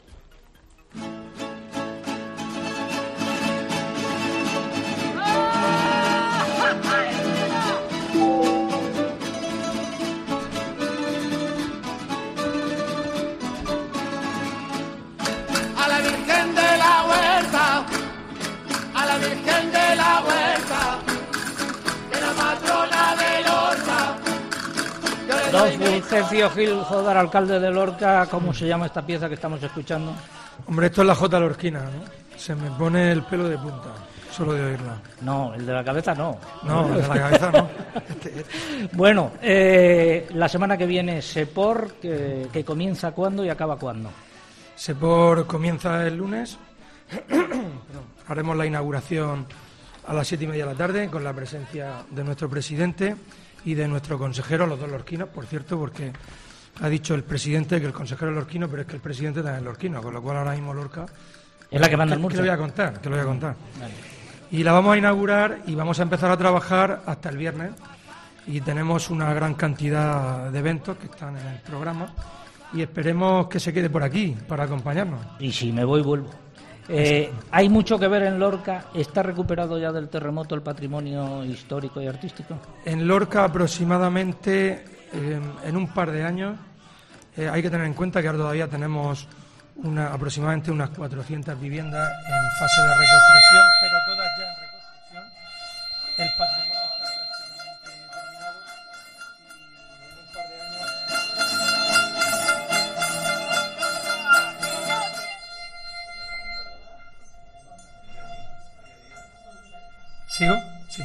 F: A la Virgen de la Huerta, a la Virgen de la Huerta, que la matrona de Lorca.
A: Don Fulgencio Gil Jodar, alcalde de Lorca, ¿cómo se llama esta pieza que estamos escuchando?
J: Hombre, esto es la Jota Lorquina, ¿no? Se me pone el pelo de punta, solo de oírla.
A: No, el de la cabeza no.
J: No, el de la cabeza no.
A: Bueno, eh, la semana que viene Sepor, que, que comienza cuándo y acaba cuándo.
J: Sepor comienza el lunes. Haremos la inauguración a las siete y media de la tarde con la presencia de nuestro presidente y de nuestro consejero, los dos lorquinos, por cierto, porque ha dicho el presidente que el consejero es lorquino, pero es que el presidente también es lorquino, con lo cual ahora mismo Lorca
A: es la que manda el Murcia.
J: Que lo voy a contar, que lo voy a contar.
A: Vale.
J: Y la vamos a inaugurar y vamos a empezar a trabajar hasta el viernes, y tenemos una gran cantidad de eventos que están en el programa y esperemos que se quede por aquí para acompañarnos.
A: Y si me voy, vuelvo. Eh, hay mucho que ver en Lorca. ¿Está recuperado ya del terremoto el patrimonio histórico y artístico?
J: En Lorca aproximadamente eh, en un par de años. Eh, hay que tener en cuenta que ahora todavía tenemos una, aproximadamente unas cuatrocientas viviendas en fase de reconstrucción, pero todas ya en reconstrucción. El patrimonio está prácticamente terminado y en un par de años... ¿Sigo? Sí.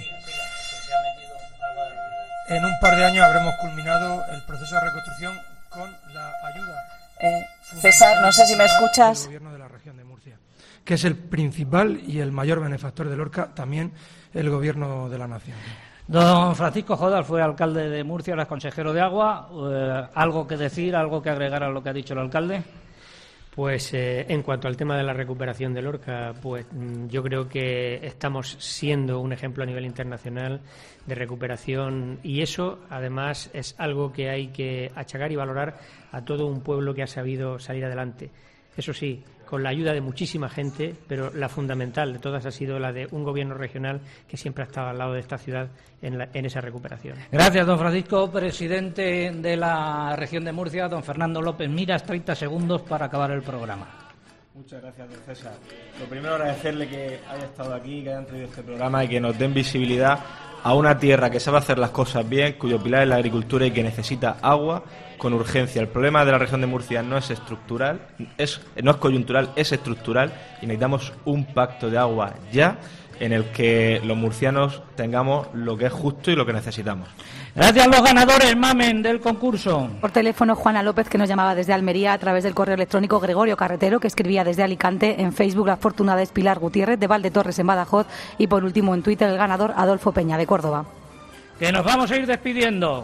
J: En un par de años habremos culminado el proceso de reconstrucción con la ayuda.
G: Eh, César, no sé si me escuchas.
J: El gobierno de la región de Murcia, que es el principal y el mayor benefactor de Lorca, también el gobierno de la nación.
A: Don Francisco Jodar fue alcalde de Murcia, ahora es consejero de Agua. Eh, ¿Algo que decir, algo que agregar a lo que ha dicho el alcalde?
C: Pues eh, en cuanto al tema de la recuperación de Lorca, pues yo creo que estamos siendo un ejemplo a nivel internacional de recuperación y eso además es algo que hay que achacar y valorar a todo un pueblo que ha sabido salir adelante. Eso sí, con la ayuda de muchísima gente, pero la fundamental de todas ha sido la de un gobierno regional que siempre ha estado al lado de esta ciudad en, la, en esa recuperación.
A: Gracias, don Francisco. Presidente de la región de Murcia, don Fernando López Miras, treinta segundos para acabar el programa.
Q: Muchas gracias, don César. Lo primero, agradecerle que haya estado aquí, que hayan traído este programa y que nos den visibilidad a una tierra que sabe hacer las cosas bien, cuyo pilar es la agricultura y que necesita agua con urgencia. El problema de la región de Murcia no es estructural, es, no es coyuntural, es estructural y necesitamos un pacto de agua ya en el que los murcianos tengamos lo que es justo y lo que necesitamos.
A: Gracias a los ganadores, Mamen, del concurso.
B: Por teléfono, Juana López, que nos llamaba desde Almería, a través del correo electrónico Gregorio Carretero, que escribía desde Alicante, en Facebook la afortunada es Pilar Gutiérrez, de Valdetorres, en Badajoz, y por último en Twitter el ganador Adolfo Peña, de Córdoba.
A: Que nos vamos a ir despidiendo.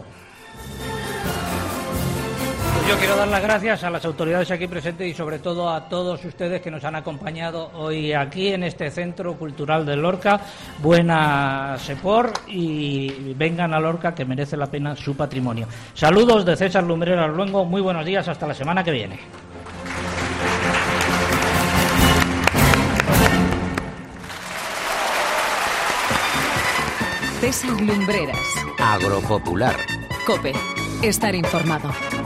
A: Yo quiero dar las gracias a las autoridades aquí presentes y sobre todo a todos ustedes que nos han acompañado hoy aquí en este Centro Cultural de Lorca. Buena Sepor y vengan a Lorca, que merece la pena su patrimonio. Saludos de César Lumbreras Luengo, muy buenos días, hasta la semana que viene.
O: César Lumbreras.
U: Agropopular.
O: COPE. Estar informado.